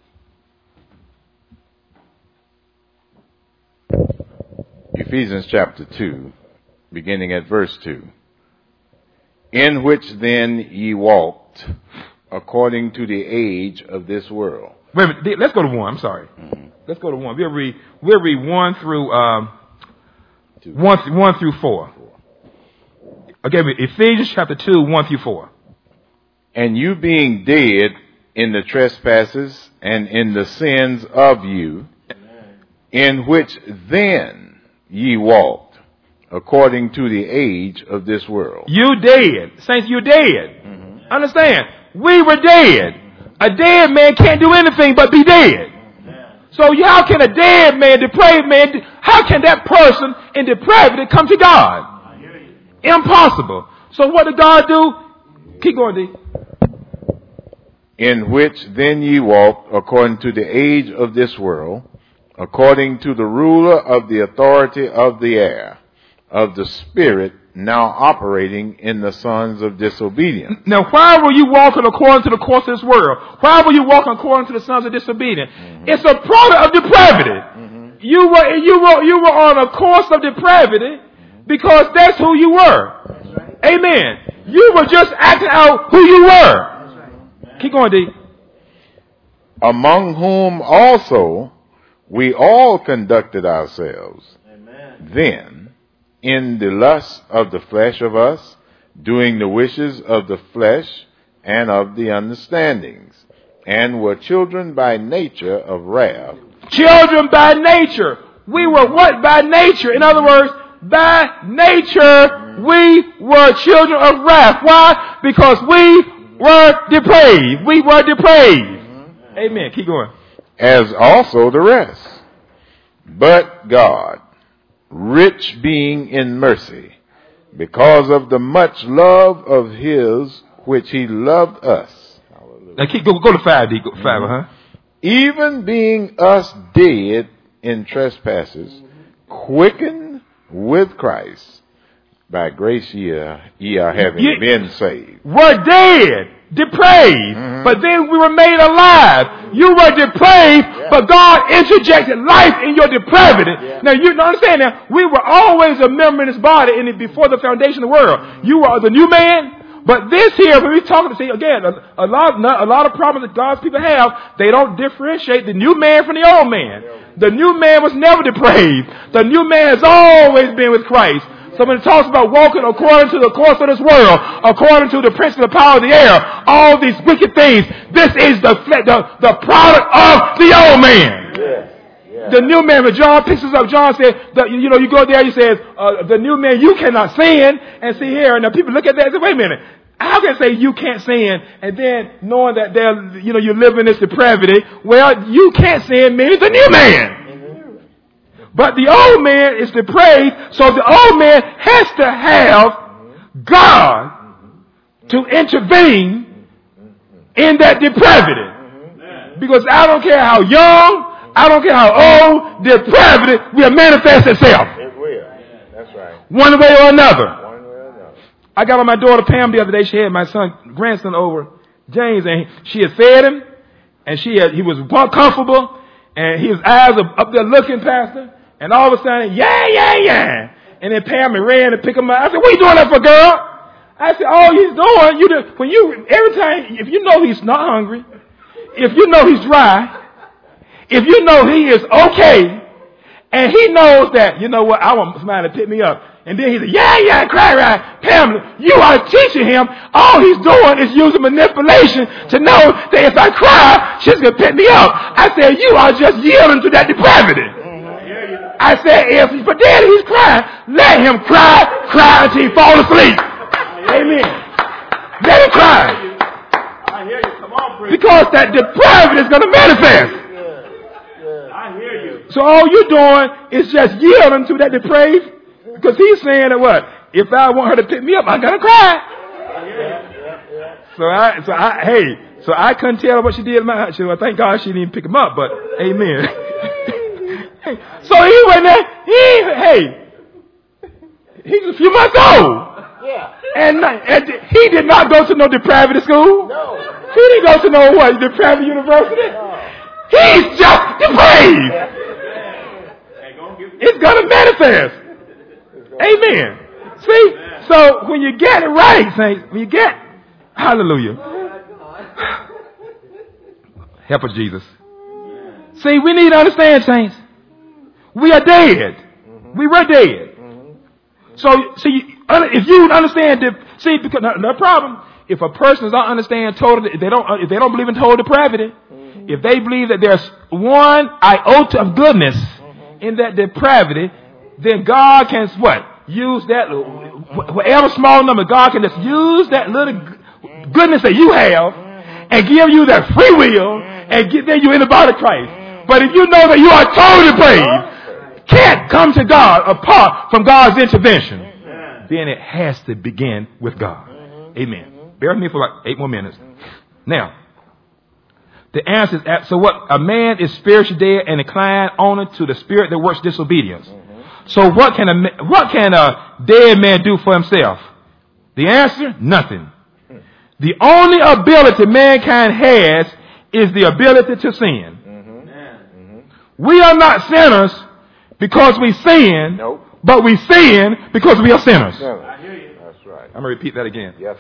Ephesians chapter two, beginning at verse two. In which then ye walked, according to the age of this world. Wait a minute. Let's go to one. I'm sorry. Mm-hmm. Let's go to one. We'll read. We'll read one through um, one, one through four. Okay, Ephesians chapter two, one through four. And you being dead in the trespasses and in the sins of you, in which then ye walked, according to the age of this world. You dead. Saints, you dead. Mm-hmm. Understand? We were dead. A dead man can't do anything but be dead. So how can a dead man, depraved man, how can that person in depravity come to God? Impossible. So what did God do? Keep going, D. In which then ye walked according to the age of this world, according to the ruler of the authority of the air, of the spirit now operating in the sons of disobedience. Now, why were you walking according to the course of this world? Why were you walking according to the sons of disobedience? Mm-hmm. It's a product of depravity. Mm-hmm. You were you were you were on a course of depravity mm-hmm. because that's who you were. That's right. Amen. You were just acting out who you were. That's right. Keep going, D. Among whom also we all conducted ourselves. Amen. Then in the lust of the flesh of us, doing the wishes of the flesh and of the understandings, and were children by nature of wrath. Children by nature. We were what by nature? In other words, by nature, we were children of wrath. Why? Because we were depraved. We were depraved. Mm-hmm. Amen. Keep going. As also the rest. But God, rich being in mercy, because of the much love of his which he loved us. Now keep go, go to five, D. Go five, mm-hmm. huh? Even being us dead in trespasses, quickened with Christ. By grace ye are, ye are having ye, been saved. We're dead, depraved, mm-hmm. but then we were made alive. You were depraved, yeah. but God interjected life in your depravity. Yeah. Now you understand that we were always a member in His body in it before the foundation of the world. Mm-hmm. You are the new man, but this here, when we talk to see again, a, a lot, a lot of problems that God's people have, they don't differentiate the new man from the old man. The new man was never depraved. The new man has always been with Christ. So when it talks about walking according to the course of this world, according to the prince of the power of the air, all these wicked things, this is the the, the product of the old man. Yeah. Yeah. The new man, when John picks us up, John said, that, you know, you go there, he says, uh, the new man, you cannot sin. And see here, and now people look at that and say, wait a minute. How can I say you can't sin, and then knowing that they're, you know, you live in this depravity? Well, you can't sin means the new man. But the old man is depraved, so the old man has to have God to intervene in that depravity. Because I don't care how young, I don't care how old, depravity will manifest itself. It will. That's right. One way or another. One way or another. I got on my daughter Pam the other day. She had my son, grandson over, James, and she had fed him, and she had, he was comfortable, and his eyes are up there looking past her. And all of a sudden, yeah, yeah, yeah. And then Pam ran to pick him up. I said, what are you doing that for, girl? I said, all he's doing, you do, when you, every time, if you know he's not hungry, if you know he's dry, if you know he is okay, and he knows that, you know what, I want somebody to pick me up. And then he said, yeah, yeah, cry, right. Pamela, you are teaching him. All he's doing is using manipulation to know that if I cry, she's going to pick me up. I said, you are just yielding to that depravity. I said, if for daddy he's crying, let him cry, cry until he falls asleep. Amen. Let him cry. I hear you. Come on, preacher. Because that depravity is going to manifest. Yeah. Yeah. I hear you. So all you're doing is just yielding to that depraved. Because he's saying that what? If I want her to pick me up, I'm going to cry. I hear you. Yeah, yeah. So I, so I, hey, so I couldn't tell her what she did in my house. Well, thank God she didn't pick him up, but amen. So he went there, he, hey, he's a few months old. Yeah. And, and he did not go to no depravity school. No. He didn't go to no what, depravity university. No. He's just depraved. It's going to manifest. Amen. See? So when you get it right, saints, when you get, hallelujah. Help us, Jesus. See, we need to understand, saints. We are dead. We were dead. So, see, if you understand that, see, because no problem. If a person does not understand total, if they don't, if they don't believe in total depravity, mm-hmm. if they believe that there's one iota of goodness mm-hmm. in that depravity, then God can what? Use that, whatever small number, God can just use that little goodness that you have and give you that free will and get then you in the body of Christ. But if you know that you are totally depraved, can't come to God apart from God's intervention, then it has to begin with God. Amen. Bear with me for like eight more minutes. Now, the answer is, so what? A man is spiritually dead and inclined only to the spirit that works disobedience. So what can a, what can a dead man do for himself? The answer, nothing. The only ability mankind has is the ability to sin. We are not sinners because we sin, nope. but we sin because we are sinners. I hear you. That's right. I'm going to repeat that again. Yes.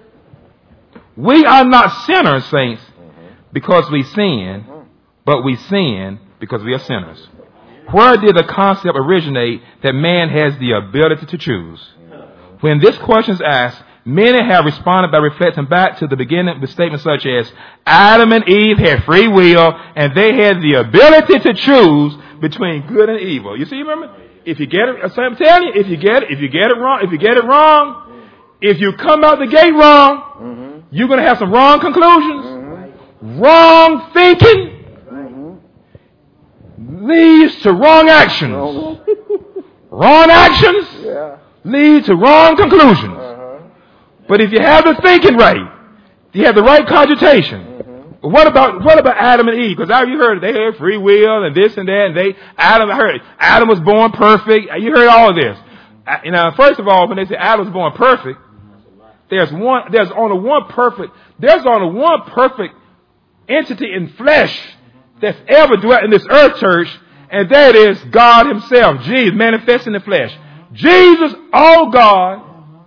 We are not sinners, saints, mm-hmm. because we sin, mm-hmm. but we sin because we are sinners. Where did the concept originate that man has the ability to choose? When this question is asked, many have responded by reflecting back to the beginning with statements such as, Adam and Eve had free will and they had the ability to choose between good and evil. You see, remember? If you get it, I'm telling you, if you get it, if you get it wrong, if you get it wrong, if you come out the gate wrong, mm-hmm. you're going to have some wrong conclusions, mm-hmm. wrong thinking, mm-hmm. leads to wrong actions. Wrong actions yeah. lead to wrong conclusions. Uh-huh. But if you have the thinking right, you have the right cogitation. Mm-hmm. What about what about Adam and Eve? Because you heard they had free will and this and that, and they Adam I heard Adam was born perfect. You heard all of this. You know, first of all, when they say Adam was born perfect, There's one, there's only one perfect, there's only one perfect entity in flesh that's ever dwelt in this earth, church, and that is God himself, Jesus, manifest in the flesh. Jesus, all God,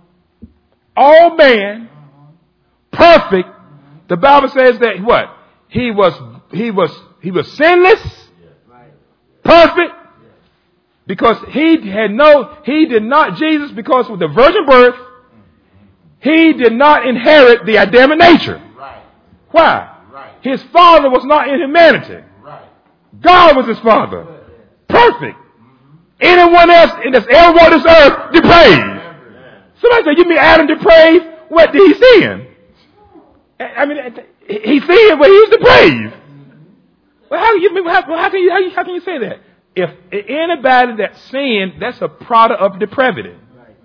all man, perfect. The Bible says that what? He was, he was, he was sinless, perfect, because he had no, he did not, Jesus, because of the virgin birth, he did not inherit the Adamic nature. Right. Why? Right. His father was not in humanity. Right. God was his father. Perfect. Mm-hmm. Anyone else in this ever walked this earth depraved. Yeah. Somebody say, you mean Adam depraved? What did he sin? I mean, he sinned, but he was depraved. Well, how, you, how, how, can you, how, how can you say that? If anybody that sinned, that's a product of depravity.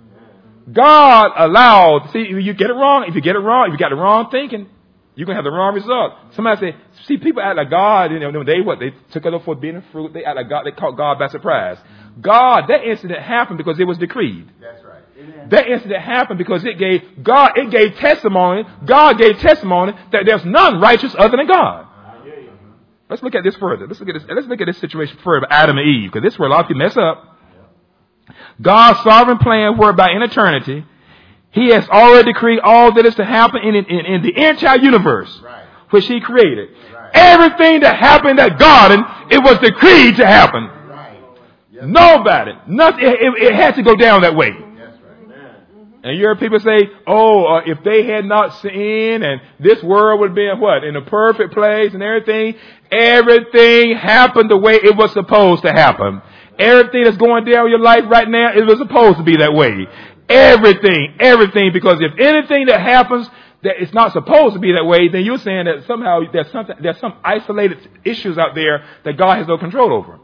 God allowed, see, if you get it wrong, if you get it wrong, if you got the wrong thinking, you're going to have the wrong result. Somebody say, see, people act like God, you know, they what, they took it up for being fruit, they act like God, they caught God by surprise. God, that incident happened because it was decreed. That's right. Amen. That incident happened because it gave God, it gave testimony, God gave testimony that there's none righteous other than God. Let's look at this further. Let's look at this, let's look at this situation further, Adam and Eve, because this is where a lot of people mess up. God's sovereign plan whereby in eternity, he has already decreed all that is to happen in, in, in the entire universe, right. which he created. Right. Everything that happened in that garden, it was decreed to happen. Right. Yes. Nobody, nothing, it, it, it had to go down that way. Yes, right. And you hear people say, oh, uh, if they had not sinned and this world would have been what? In a perfect place and everything. Everything happened the way it was supposed to happen. Everything that's going down in your life right now, it was supposed to be that way. Everything, everything, because if anything that happens that it's not supposed to be that way, then you're saying that somehow there's something, there's some isolated issues out there that God has no control over.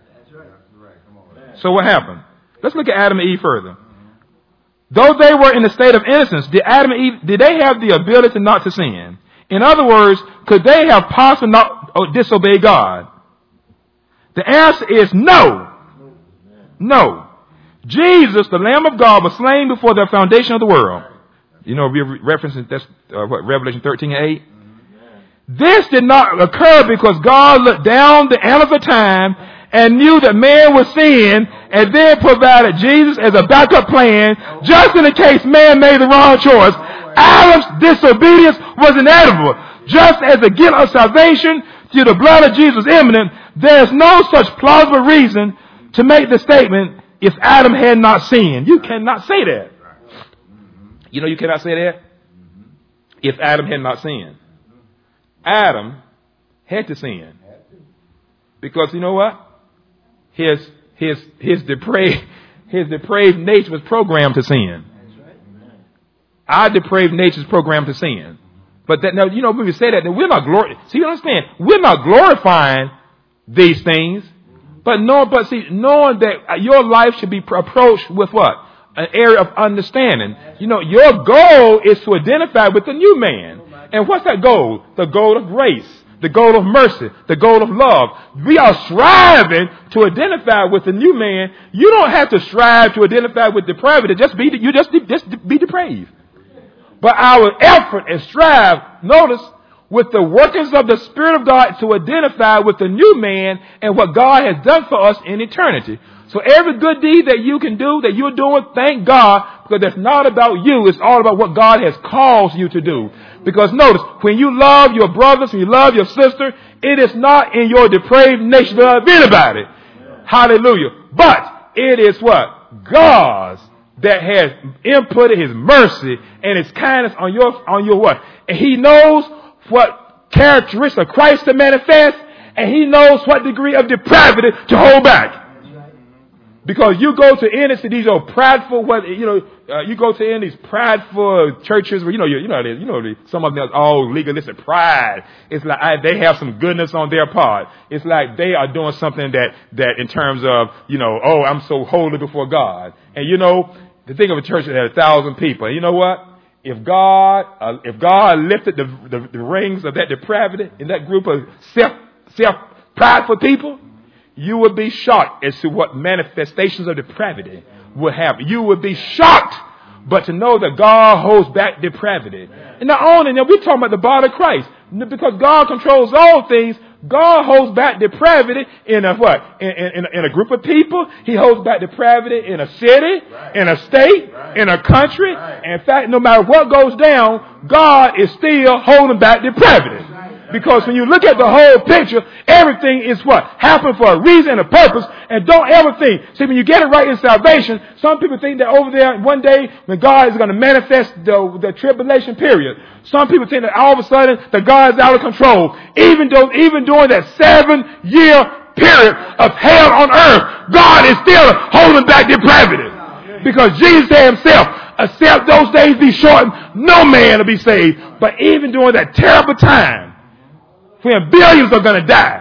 So what happened? Let's look at Adam and Eve further. Though they were in a state of innocence, did Adam and Eve, did they have the ability not to sin? In other words, could they have possibly not disobeyed God? The answer is no. No. Jesus, the Lamb of God, was slain before the foundation of the world. You know, we're referencing that's uh, what Revelation thirteen and eight. This did not occur because God looked down the annals of time and knew that man was sin, and then provided Jesus as a backup plan, just in the case man made the wrong choice. Adam's disobedience was inevitable. Just as the gift of salvation through the blood of Jesus is imminent, there is no such plausible reason to make the statement, if Adam had not sinned. You cannot say that. You know you cannot say that? If Adam had not sinned. Adam had to sin. Because you know what? His his his depraved his depraved nature was programmed to sin. Our depraved nature is programmed to sin. But that now, you know, when we say that, that we're not glor- see, you understand? We're not glorifying these things, but no, but see, knowing that your life should be approached with what? An area of understanding. You know, your goal is to identify with the new man. And what's that goal? The goal of grace, the goal of mercy, the goal of love. We are striving to identify with the new man. You don't have to strive to identify with depravity. Just be, you just, just be depraved. But our effort and strive, notice, with the workings of the Spirit of God to identify with the new man and what God has done for us in eternity. So every good deed that you can do, that you're doing, thank God, because that's not about you. It's all about what God has caused you to do. Because notice, when you love your brothers, when you love your sister, it is not in your depraved nature to love anybody. Hallelujah. But it is what? God's that has inputted his mercy and his kindness on your, on your what? And he knows what characteristics of Christ to manifest, and he knows what degree of depravity to hold back. Because you go to any of these old prideful, what you know, uh, you go to any of these prideful churches where you know, you, you know, you know, some of them are all legalistic pride. It's like I, they have some goodness on their part. It's like they are doing something that that in terms of you know, oh, I'm so holy before God. And you know, to think of a church that had a thousand people. You know what? If God, uh, if God lifted the, the the rings of that depravity in that group of self self prideful people, you would be shocked as to what manifestations of depravity would happen. You would be shocked, but to know that God holds back depravity. And not only that, we're talking about the body of Christ. Because God controls all things, God holds back depravity in a what? In, in, in a group of people. He holds back depravity in a city, right. in a state, right. in a country. Right. In fact, no matter what goes down, God is still holding back depravity. Because when you look at the whole picture, everything is what? Happened for a reason and a purpose. And don't ever think. See, when you get it right in salvation, some people think that over there one day when God is going to manifest the, the tribulation period. Some people think that all of a sudden that God is out of control. Even though, even during that seven year period of hell on earth, God is still holding back depravity. Because Jesus said himself, except those days be shortened, no man will be saved. But even during that terrible time, when billions are going to die,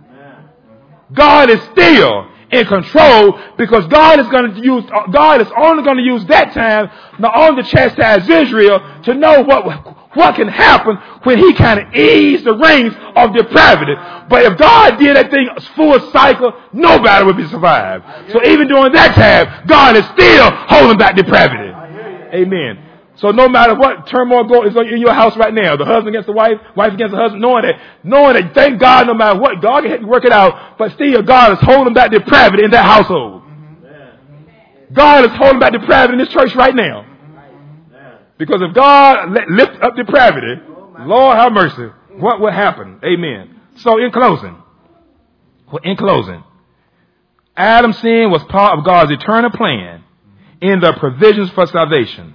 God is still in control because God is going to use, God is only going to use that time not only to chastise Israel to know what, what can happen when he kind of ease the reins of depravity. But if God did that thing full cycle, nobody would be survived. So even during that time, God is still holding back depravity. Amen. So no matter what turmoil is in your house right now, the husband against the wife, wife against the husband, knowing that, knowing that, thank God, no matter what, God can work it out, but still God is holding back depravity in that household. God is holding back depravity in this church right now. Because if God let, lift up depravity, Lord have mercy, what will happen? Amen. So in closing, in closing, Adam's sin was part of God's eternal plan in the provisions for salvation.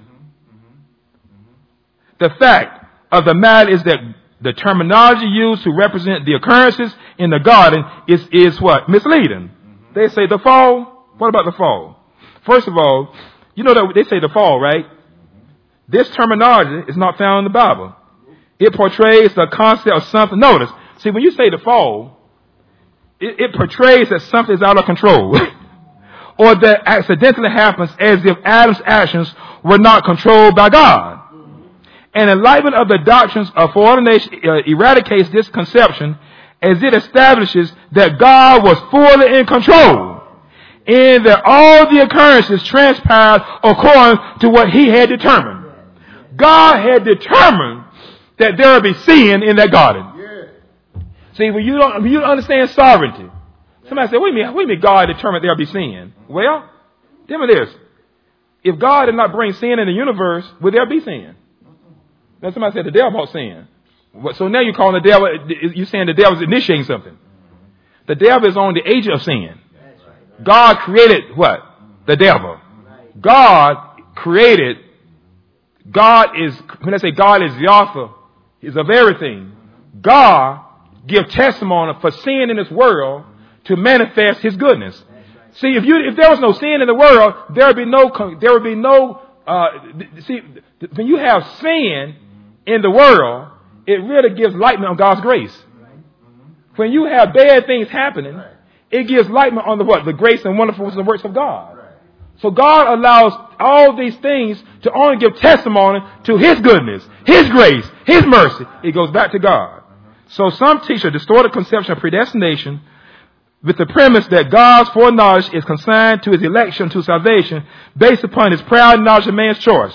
The fact of the matter is that the terminology used to represent the occurrences in the garden is, is what? Misleading. They say the fall. What about the fall? First of all, you know that they say the fall, right? This terminology is not found in the Bible. It portrays the concept of something. Notice, see, when you say the fall, it, it portrays that something is out of control. Or that accidentally happens as if Adam's actions were not controlled by God. And enlightenment of the doctrines of foreordination uh, eradicates this conception as it establishes that God was fully in control and that all the occurrences transpired according to what he had determined. God had determined that there would be sin in that garden. See, when you don't, when you don't understand sovereignty, somebody said, wait a minute, wait a minute, God determined there would be sin. Well, tell me this. If God did not bring sin in the universe, would there be sin? Then somebody said the devil brought sin. So now you're calling the devil, you're saying the devil is initiating something. The devil is on the agent of sin. God created what? The devil. God created, God is, when I say God is the author, is of everything. God gives testimony for sin in this world to manifest his goodness. See, if you, if there was no sin in the world, there would be no, there would be no, uh, see, when you have sin in the world, it really gives light on God's grace. When you have bad things happening, it gives light on the what? The grace and wonderfulness of the works of God. So God allows all these things to only give testimony to his goodness, his grace, his mercy. It goes back to God. So some teach a distorted conception of predestination with the premise that God's foreknowledge is consigned to his election to salvation based upon his proud knowledge of man's choice.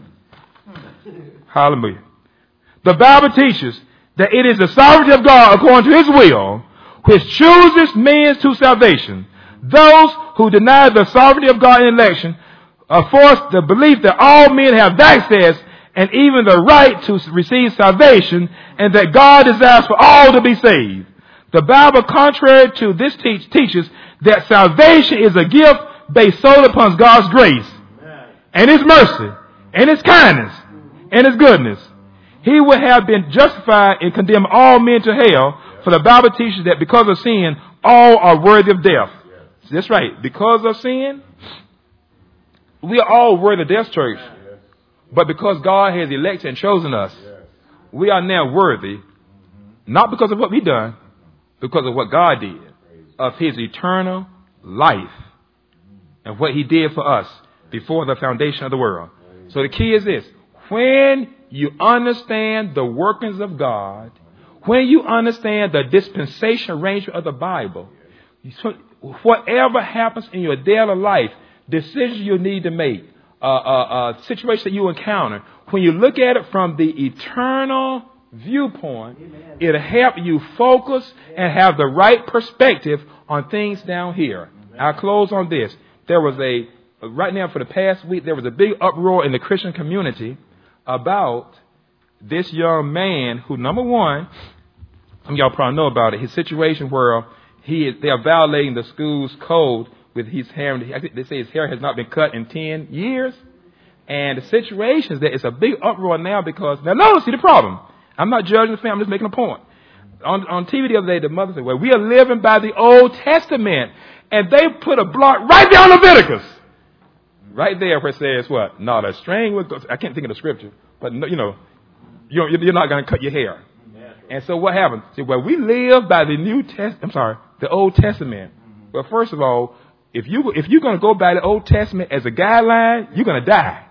Hallelujah. The Bible teaches that it is the sovereignty of God according to his will which chooses men to salvation. Those who deny the sovereignty of God in election are forced the belief that all men have access and even the right to receive salvation, and that God desires for all to be saved. The Bible, contrary to this, teach, teaches that salvation is a gift based solely upon God's grace and his mercy and his kindness and his goodness. He would have been justified in condemning all men to hell, for the Bible teaches that because of sin, all are worthy of death. That's right. Because of sin, we are all worthy of death, church. But because God has elected and chosen us, we are now worthy, not because of what we've done, because of what God did, of his eternal life and what he did for us before the foundation of the world. So the key is this. When you understand the workings of God, when you understand the dispensation arrangement of the Bible, whatever happens in your daily life, decisions you need to make, uh, uh, uh, situations that you encounter, when you look at it from the eternal viewpoint, it'll help you focus and have the right perspective on things down here. I'll close on this. There was a, right now for the past week, there was a big uproar in the Christian community about this young man who, number one, some of y'all probably know about it, his situation where he is, they are violating the school's code with his hair. They say his hair has not been cut in ten years. And the situation is that it's a big uproar now because, now notice, see the problem. I'm not judging the family, I'm just making a point. On, on T V the other day, the mother said, well, we are living by the Old Testament. And they put a block right there on Leviticus. Right there where it says what? Not a string with, I can't think of the scripture, but you know, you're, you're not going to cut your hair. And so what happened? See, well, we live by the New Test, I'm sorry, the Old Testament. Well, first of all, if you, if you're going to go by the Old Testament as a guideline, you're going to die.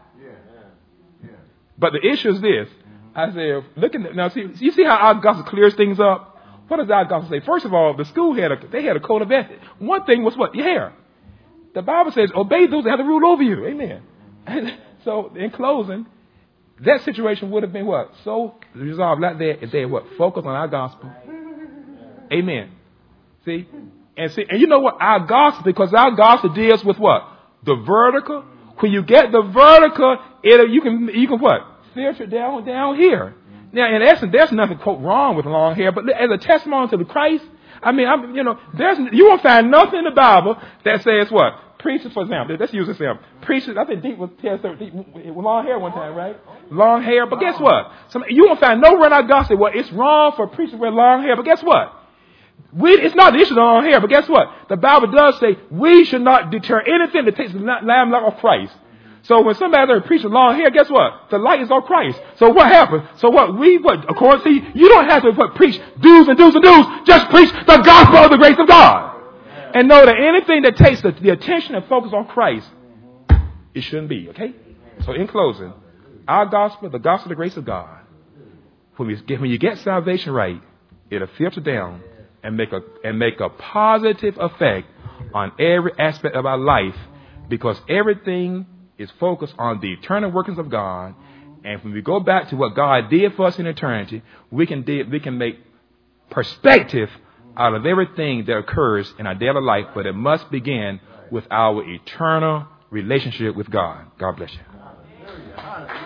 But the issue is this. I said, look at, now see, you see how our gospel clears things up? What does our gospel say? First of all, the school had a, they had a code of ethics. One thing was what? Your hair. The Bible says, obey those that have the rule over you. Amen. And so, in closing, that situation would have been what? So resolved like that if they what? Focus on our gospel. Amen. See? And see, and you know what? Our gospel, because our gospel deals with what? The vertical. When you get the vertical, it, you can, you can what? Filter down, down here. Now, in essence, there's nothing, quote, wrong with long hair, but as a testimony to the Christ, I mean, I'm, you know, there's, you won't find nothing in the Bible that says what? Preachers, for example, let's use this example. Preachers, I think Deep was Deep, with long hair one time, right? Long hair, but guess what? Some, you won't find nowhere in our gospel where it's wrong for preachers to wear long hair, but guess what? We, it's not the issue of long hair, but guess what? The Bible does say we should not deter anything that takes the limelight of Christ. So when somebody there preaching long hair, guess what? The light is on Christ. So what happened? So what we, what, according to you, you don't have to what, preach do's and do's and do's. Just preach the gospel of the grace of God. And know that anything that takes the, the attention and focus on Christ, it shouldn't be, okay? So in closing, our gospel, the gospel of the grace of God, when, we get, when you get salvation right, it'll filter down and make a, and make a positive effect on every aspect of our life, because everything is focused on the eternal workings of God. And when we go back to what God did for us in eternity, we can, de- we can make perspective out of everything that occurs in our daily life, but it must begin with our eternal relationship with God. God bless you.